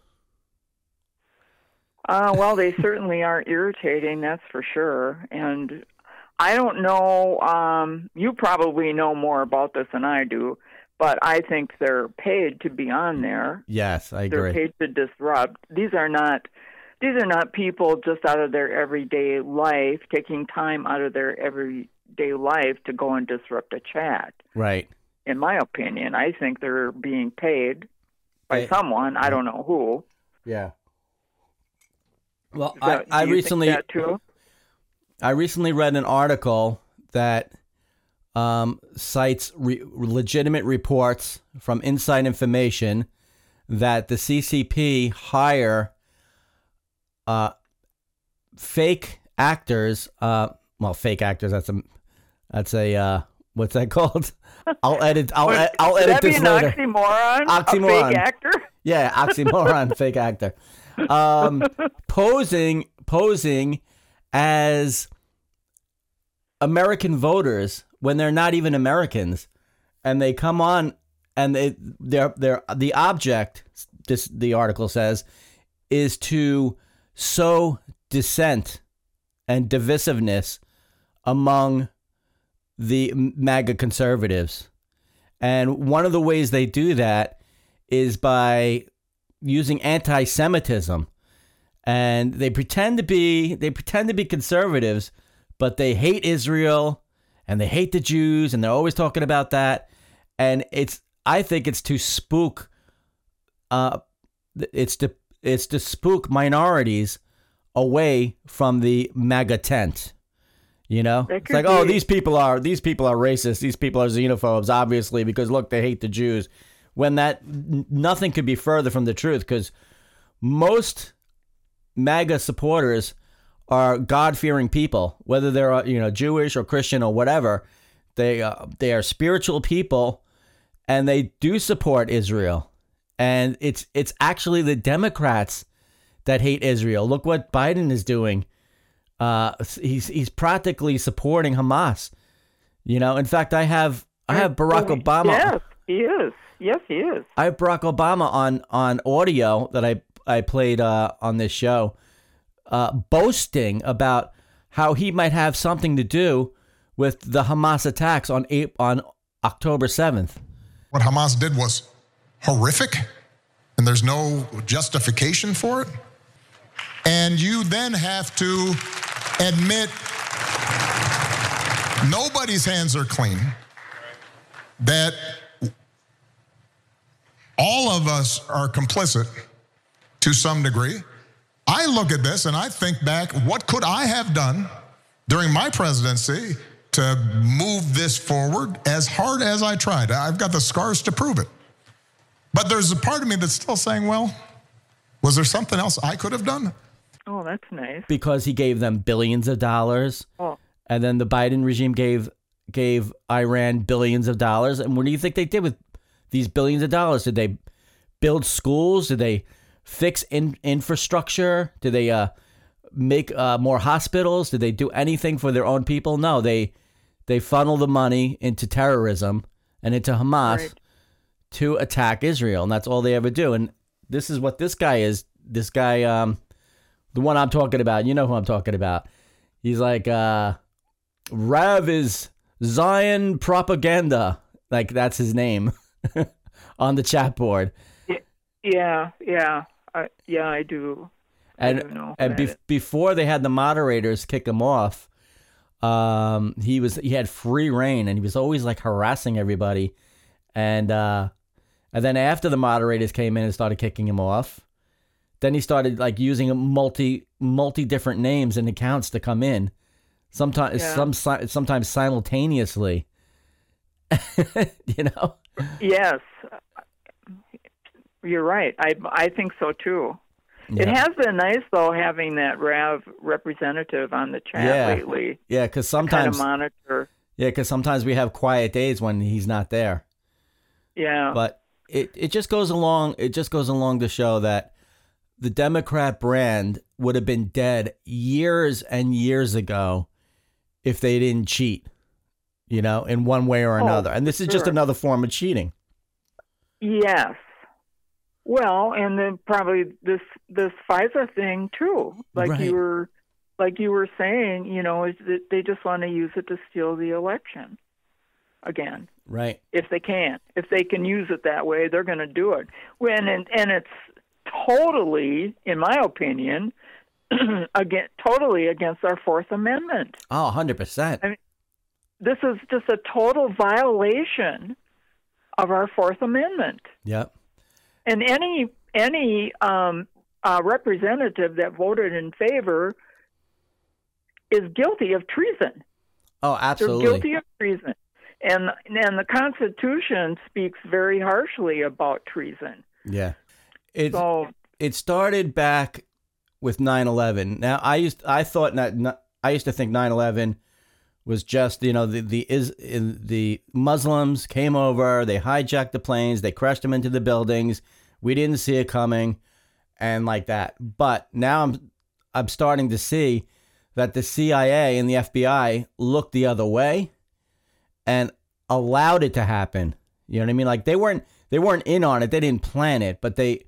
[SPEAKER 7] Well, they certainly are irritating, that's for sure. And I don't know. You probably know more about this than I do, but I think they're paid to be on there.
[SPEAKER 3] Yes, I agree.
[SPEAKER 7] They're paid to disrupt. These are not people just out of their everyday life, taking time out of their everyday life to go and disrupt a chat.
[SPEAKER 3] Right.
[SPEAKER 7] In my opinion, I think they're being paid by someone. I don't know who.
[SPEAKER 3] Yeah. Well, I recently
[SPEAKER 7] think that too?
[SPEAKER 3] I recently read an article that cites legitimate reports from inside information that the CCP hire fake actors. Fake actors. That's a what's that called? I'll edit this later.
[SPEAKER 7] Would that be an oxymoron?
[SPEAKER 3] Oxymoron.
[SPEAKER 7] A fake actor?
[SPEAKER 3] Yeah, oxymoron, fake actor. Posing as American voters when they're not even Americans, and they come on and they're the object. The article says is to sow dissent and divisiveness among the MAGA conservatives. And one of the ways they do that is by using anti-Semitism. And they pretend to be conservatives, but they hate Israel and they hate the Jews, and they're always talking about that. And I think it's to spook it's to spook minorities away from the MAGA tent. You know, it's like, oh, these people are racist. These people are xenophobes, obviously, because look, they hate the Jews. When nothing could be further from the truth, because most MAGA supporters are God-fearing people, whether they're Jewish or Christian or whatever. They are spiritual people, and they do support Israel. And it's actually the Democrats that hate Israel. Look what Biden is doing. He's practically supporting Hamas. In fact, I have Barack Obama.
[SPEAKER 7] Yes, he is. Yes, he is.
[SPEAKER 3] I have Barack Obama on audio that I played on this show, boasting about how he might have something to do with the Hamas attacks on October 7th.
[SPEAKER 8] What Hamas did was horrific, and there's no justification for it. And you then have to admit nobody's hands are clean, that all of us are complicit to some degree. I look at this and I think back, what could I have done during my presidency to move this forward as hard as I tried. I've got the scars to prove it. But there's a part of me that's still saying, well, was there something else I could have done?
[SPEAKER 7] Oh, that's nice.
[SPEAKER 3] Because he gave them billions of dollars.
[SPEAKER 7] Oh.
[SPEAKER 3] And then the Biden regime gave Iran billions of dollars. And what do you think they did with these billions of dollars? Did they build schools? Did they fix infrastructure? Did they make more hospitals? Did they do anything for their own people? No, they funnel the money into terrorism and into Hamas to attack Israel. And that's all they ever do. And this is what this guy is. This guy, the one I'm talking about, you know who I'm talking about. He's like, Rav is Zion propaganda. Like, that's his name on the chat board.
[SPEAKER 7] Yeah, I do.
[SPEAKER 3] And before they had the moderators kick him off, he had free reign, and he was always like harassing everybody. And then after the moderators came in and started kicking him off, then he started like using multi different names and accounts to come in. Sometimes simultaneously. You know?
[SPEAKER 7] Yes. You're right. I think so too. Yeah. It has been nice though having that Rav representative on the chat lately.
[SPEAKER 3] Yeah, because sometimes
[SPEAKER 7] kind of monitor.
[SPEAKER 3] Yeah, because sometimes we have quiet days when he's not there.
[SPEAKER 7] Yeah.
[SPEAKER 3] But it just goes along. It just goes along to show that the Democrat brand would have been dead years and years ago if they didn't cheat, you know, in one way or another. And this is just another form of cheating.
[SPEAKER 7] Yes. Well, and then probably this FISA thing too, like you were saying, you know, is that they just want to use it to steal the election again.
[SPEAKER 3] Right.
[SPEAKER 7] If they can use it that way, they're going to do it. And it's totally, in my opinion, totally against our Fourth Amendment.
[SPEAKER 3] Oh, 100%. I mean,
[SPEAKER 7] this is just a total violation of our Fourth Amendment.
[SPEAKER 3] Yep.
[SPEAKER 7] And any representative that voted in favor is guilty of treason.
[SPEAKER 3] Oh, absolutely.
[SPEAKER 7] They're guilty of treason. And the Constitution speaks very harshly about treason.
[SPEAKER 3] Yeah. It started back with 9/11. Now, I used to think 9/11 was just, you know, the Muslims came over, they hijacked the planes, they crashed them into the buildings. We didn't see it coming, and like that. But now I'm starting to see that the CIA and the FBI looked the other way and allowed it to happen. You know what I mean? Like they weren't in on it, they didn't plan it, but they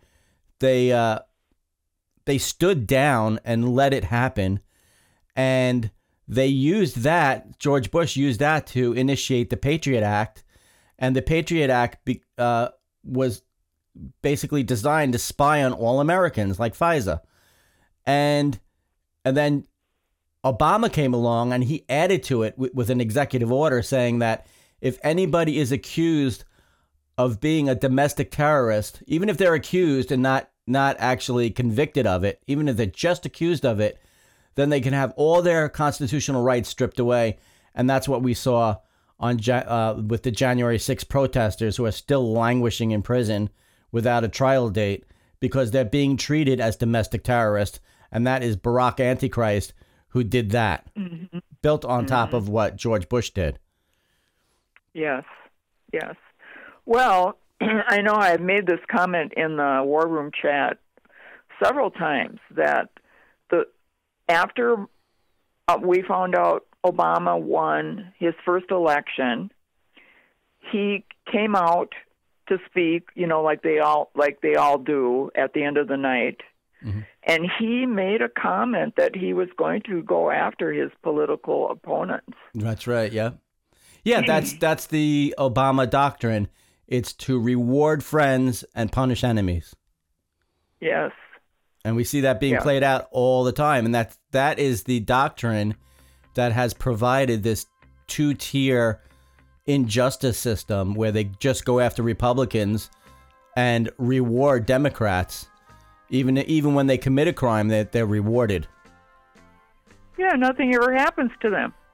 [SPEAKER 3] stood down and let it happen, and they used that. George Bush used that to initiate the Patriot Act, and the Patriot Act was basically designed to spy on all Americans, like FISA, and then Obama came along and he added to it with an executive order saying that if anybody is accused of being a domestic terrorist, even if they're accused and not actually convicted of it, even if they're just accused of it, then they can have all their constitutional rights stripped away. And that's what we saw on with the January 6th protesters who are still languishing in prison without a trial date because they're being treated as domestic terrorists. And that is Barack Antichrist who did that, built on top of what George Bush did.
[SPEAKER 7] Yes. Well, I know I've made this comment in the War Room chat several times that after we found out Obama won his first election, he came out to speak, you know, like they all do at the end of the night. Mm-hmm. And he made a comment that he was going to go after his political opponents.
[SPEAKER 3] That's right, yeah. Yeah, that's the Obama doctrine. It's to reward friends and punish enemies.
[SPEAKER 7] Yes.
[SPEAKER 3] And we see that being played out all the time. And that is the doctrine that has provided this two-tier injustice system where they just go after Republicans and reward Democrats. Even when they commit a crime, they're rewarded.
[SPEAKER 7] Yeah, nothing ever happens to them.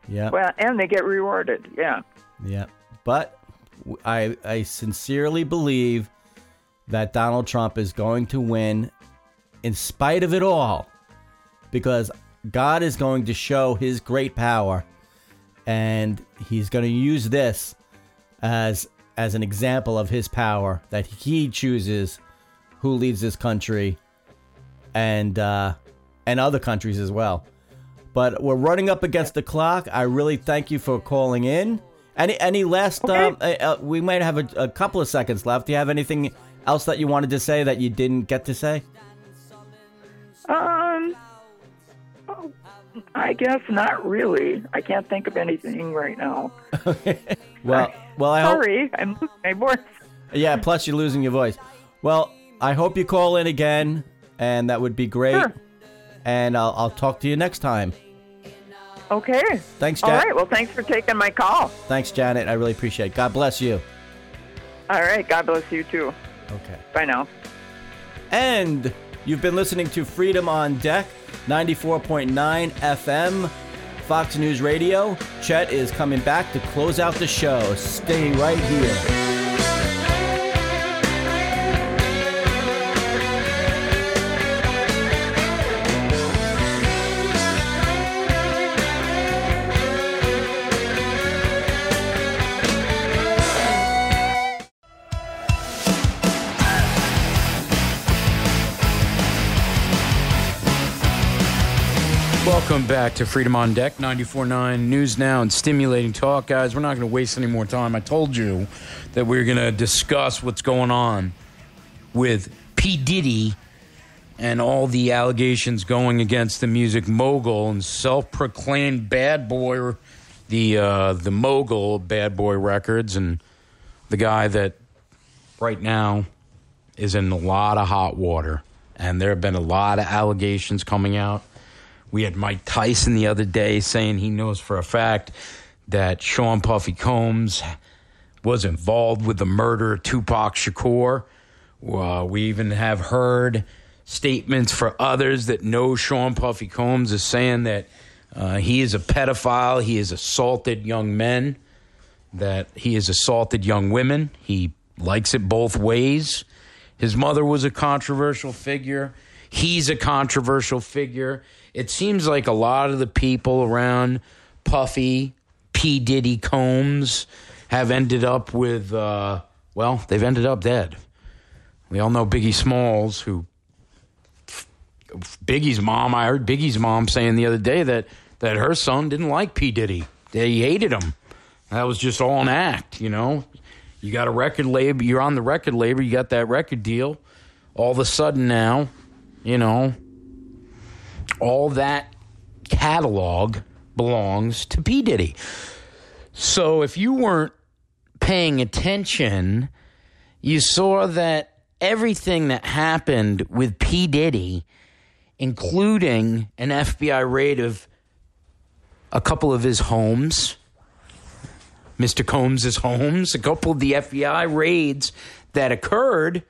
[SPEAKER 3] Yeah.
[SPEAKER 7] Well, and they get rewarded. Yeah.
[SPEAKER 3] Yeah. But I sincerely believe that Donald Trump is going to win in spite of it all, because God is going to show his great power, and he's going to use this as an example of his power, that he chooses who leads this country and other countries as well. But we're running up against the clock. I really thank you for calling in. Any last?
[SPEAKER 7] Okay.
[SPEAKER 3] We might have a couple of seconds left. Do you have anything else that you wanted to say that you didn't get to say?
[SPEAKER 7] I guess not really. I can't think of anything right now.
[SPEAKER 3] Well, I hope.
[SPEAKER 7] Sorry, I'm losing my voice.
[SPEAKER 3] Yeah, plus you're losing your voice. Well, I hope you call in again, and that would be great.
[SPEAKER 7] Sure.
[SPEAKER 3] And I'll talk to you next time.
[SPEAKER 7] Okay.
[SPEAKER 3] Thanks, Janet.
[SPEAKER 7] All right. Well, thanks for taking my call.
[SPEAKER 3] Thanks, Janet. I really appreciate it. God bless you.
[SPEAKER 7] All right. God bless you, too.
[SPEAKER 3] Okay.
[SPEAKER 7] Bye now.
[SPEAKER 3] And you've been listening to Freedom on Deck, 94.9 FM, Fox News Radio. Chet is coming back to close out the show. Stay right here.
[SPEAKER 2] Welcome back to Freedom on Deck, 94.9 News Now and Stimulating Talk. Guys, we're not going to waste any more time. I told you that we were going to discuss what's going on with P. Diddy and all the allegations going against the music mogul and self-proclaimed bad boy, the mogul of Bad Boy Records, and the guy that right now is in a lot of hot water. And there have been a lot of allegations coming out. We had Mike Tyson the other day saying he knows for a fact that Sean Puffy Combs was involved with the murder of Tupac Shakur. We even have heard statements for others that know Sean Puffy Combs is saying that he is a pedophile. He has assaulted young men, that he has assaulted young women. He likes it both ways. His mother was a controversial figure. He's a controversial figure. It seems like a lot of the people around Puffy, P. Diddy Combs have ended up with, they've ended up dead. We all know Biggie Smalls, Biggie's mom, I heard Biggie's mom saying the other day that her son didn't like P. Diddy. He hated him. That was just all an act, you know. You got a record label, you're on the record label, you got that record deal. All of a sudden now, you know, all that catalog belongs to P. Diddy. So if you weren't paying attention, you saw that everything that happened with P. Diddy, including an FBI raid of a couple of his homes, Mr. Combs' homes, a couple of the FBI raids that occurred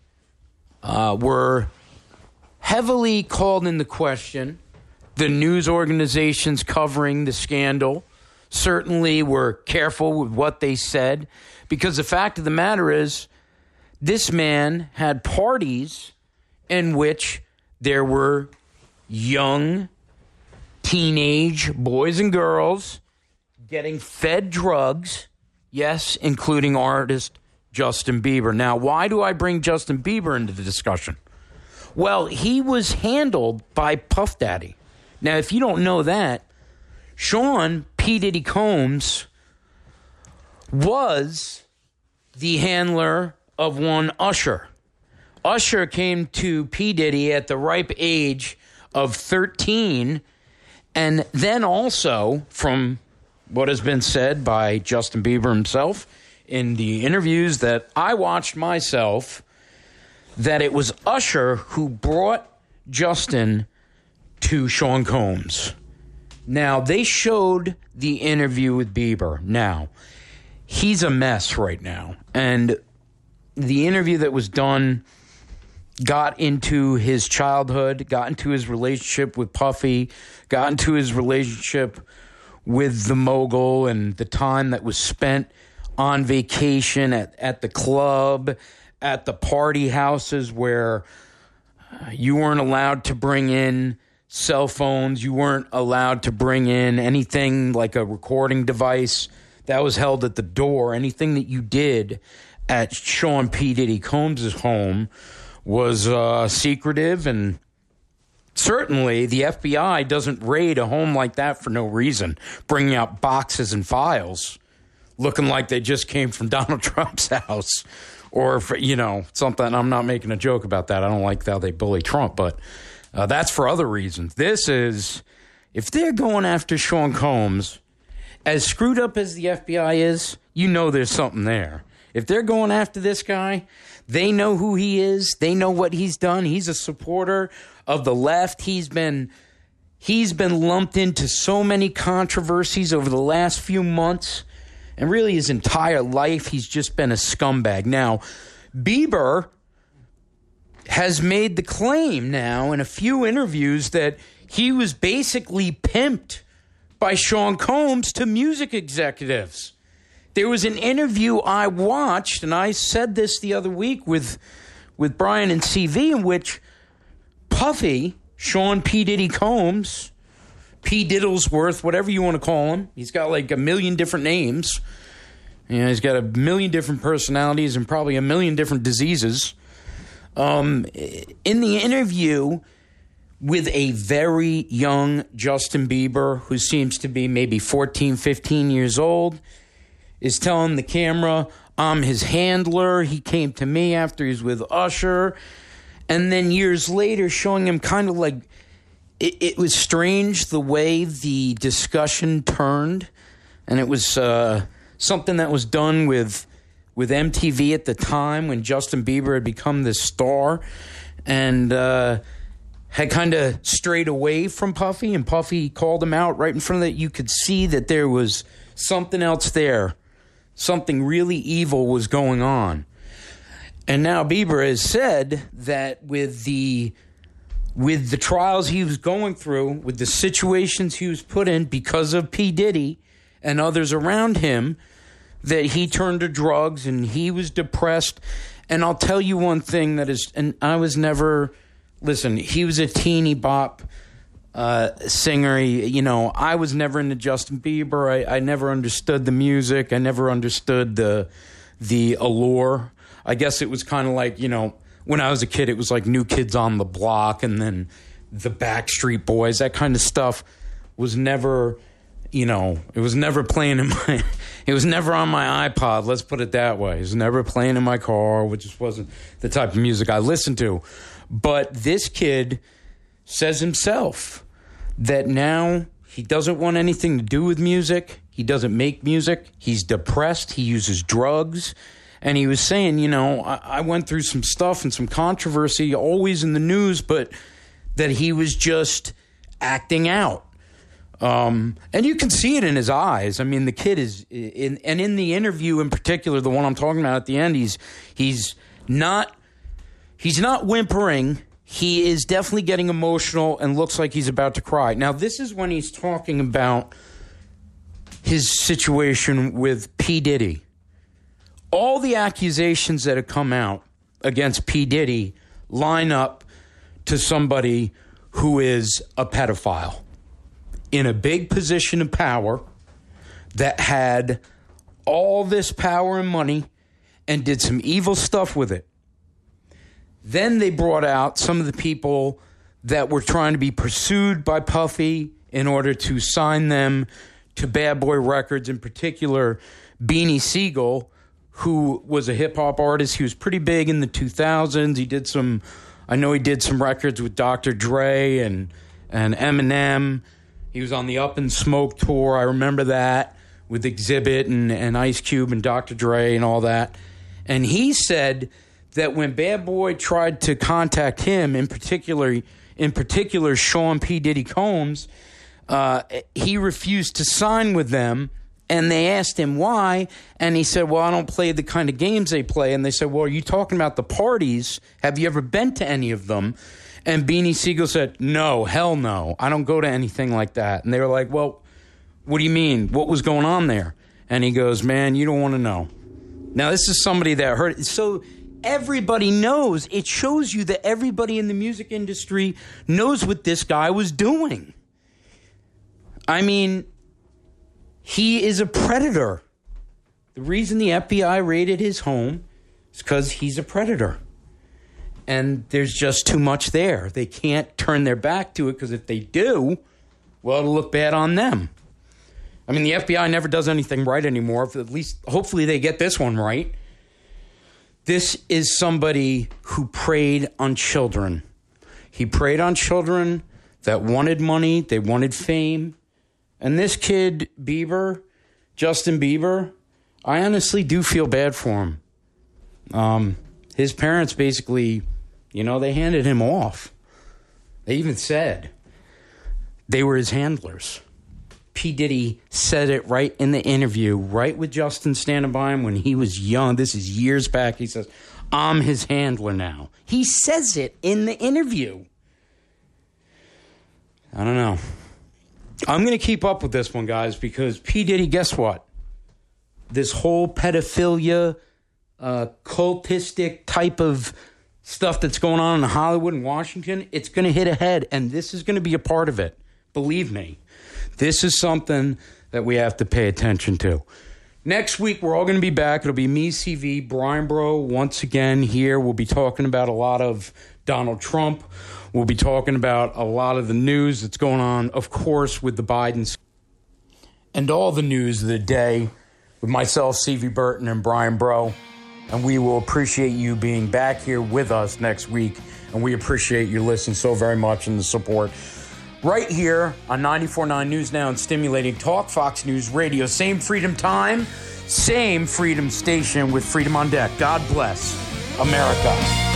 [SPEAKER 2] were heavily called into question. The news organizations covering the scandal certainly were careful with what they said, because the fact of the matter is this man had parties in which there were young teenage boys and girls getting fed drugs, yes, including artist Justin Bieber. Now, why do I bring Justin Bieber into the discussion? Well, he was handled by Puff Daddy. Now, if you don't know that, Sean P. Diddy Combs was the handler of one Usher. Usher came to P. Diddy at the ripe age of 13, and then also, from what has been said by Justin Bieber himself in the interviews that I watched myself, that it was Usher who brought Justin to Sean Combs. Now, they showed the interview with Bieber. Now, he's a mess right now. And the interview that was done got into his childhood, got into his relationship with Puffy, got into his relationship with the mogul and the time that was spent on vacation at the club, at the party houses where you weren't allowed to bring in cell phones. You weren't allowed to bring in anything like a recording device. That was held at the door. Anything that you did at Sean P. Diddy Combs' home was secretive, and certainly the FBI doesn't raid a home like that for no reason, bringing out boxes and files looking like they just came from Donald Trump's house or, something. I'm not making a joke about that. I don't like how they bully Trump, but that's for other reasons. This is, if they're going after Sean Combs, as screwed up as the FBI is, there's something there. If they're going after this guy, they know who he is. They know what he's done. He's a supporter of the left. He's been lumped into so many controversies over the last few months, and really his entire life, he's just been a scumbag. Now, Bieber has made the claim now in a few interviews that he was basically pimped by Sean Combs to music executives. There was an interview I watched, and I said this the other week with Brian and CV, in which Puffy, Sean P. Diddy Combs, P. Diddlesworth, whatever you want to call him, he's got like a million different names. He's got a million different personalities and probably a million different diseases. In the interview with a very young Justin Bieber, who seems to be maybe 14, 15 years old, is telling the camera, I'm his handler. He came to me after he was with Usher. And then years later, showing him kind of like, it was strange the way the discussion turned. And it was something that was done with MTV at the time when Justin Bieber had become this star and had kind of strayed away from Puffy. And Puffy called him out right in front of that. You could see that there was something else there. Something really evil was going on. And now Bieber has said that with the trials he was going through, with the situations he was put in because of P. Diddy and others around him, that he turned to drugs and he was depressed. And I'll tell you one thing that is, and I was never, listen, he was a teeny bop singer. I was never into Justin Bieber. I never understood the music. I never understood the allure. I guess it was kind of like, when I was a kid, it was like New Kids on the Block and then the Backstreet Boys. That kind of stuff was never, it was never playing it was never on my iPod. Let's put it that way. It was never playing in my car, which just wasn't the type of music I listened to. But this kid says himself that now he doesn't want anything to do with music. He doesn't make music. He's depressed. He uses drugs. And he was saying, I went through some stuff and some controversy, always in the news, but that he was just acting out. And you can see it in his eyes. I mean, the kid is, in the interview in particular, the one I'm talking about at the end, he's not whimpering. He is definitely getting emotional and looks like he's about to cry. Now, this is when he's talking about his situation with P. Diddy. All the accusations that have come out against P. Diddy line up to somebody who is a pedophile in a big position of power that had all this power and money and did some evil stuff with it. Then they brought out some of the people that were trying to be pursued by Puffy in order to sign them to Bad Boy Records, in particular Beanie Sigel, who was a hip-hop artist. He was pretty big in the 2000s. I know he did some records with Dr. Dre and Eminem. He was on the Up in Smoke tour. I remember that with Exhibit and Ice Cube and Dr. Dre and all that. And he said that when Bad Boy tried to contact him, in particular Sean P. Diddy Combs, he refused to sign with them. And they asked him why, and he said, well, I don't play the kind of games they play. And they said, well, are you talking about the parties? Have you ever been to any of them? And Beanie Sigel said, no, hell no. I don't go to anything like that. And they were like, well, What do you mean? What was going on there? And he goes, man, you don't want to know. Now, this is somebody that heard it. So everybody knows. It shows you that everybody in the music industry knows what this guy was doing. I mean, he is a predator. The reason the FBI raided his home is because he's a predator. And there's just too much there. They can't turn their back to it, because if they do, well, it'll look bad on them. I mean, the FBI never does anything right anymore. At least, hopefully, they get this one right. This is somebody who preyed on children. He preyed on children that wanted money, they wanted fame. And this kid, Bieber, Justin Bieber, I honestly do feel bad for him. His parents basically, they handed him off. They even said they were his handlers. P. Diddy said it right in the interview, right with Justin standing by him when he was young. This is years back. He says, I'm his handler now. He says it in the interview. I don't know. I'm going to keep up with this one, guys, because P. Diddy, guess what? This whole pedophilia, cultistic type of stuff that's going on in Hollywood and Washington, it's going to hit ahead, and this is going to be a part of it. Believe me. This is something that we have to pay attention to. Next week, we're all going to be back. It'll be me, CV, Brian Bro, once again here. We'll be talking about a lot of Donald Trump. We'll be talking about a lot of the news that's going on, of course, with the Bidens. And all the news of the day with myself, CV Burton, and Brian Bro. And we will appreciate you being back here with us next week. And we appreciate your listening so very much and the support. Right here on 94.9 News Now and Stimulating Talk, Fox News Radio. Same freedom time, same freedom station with Freedom on Deck. God bless America.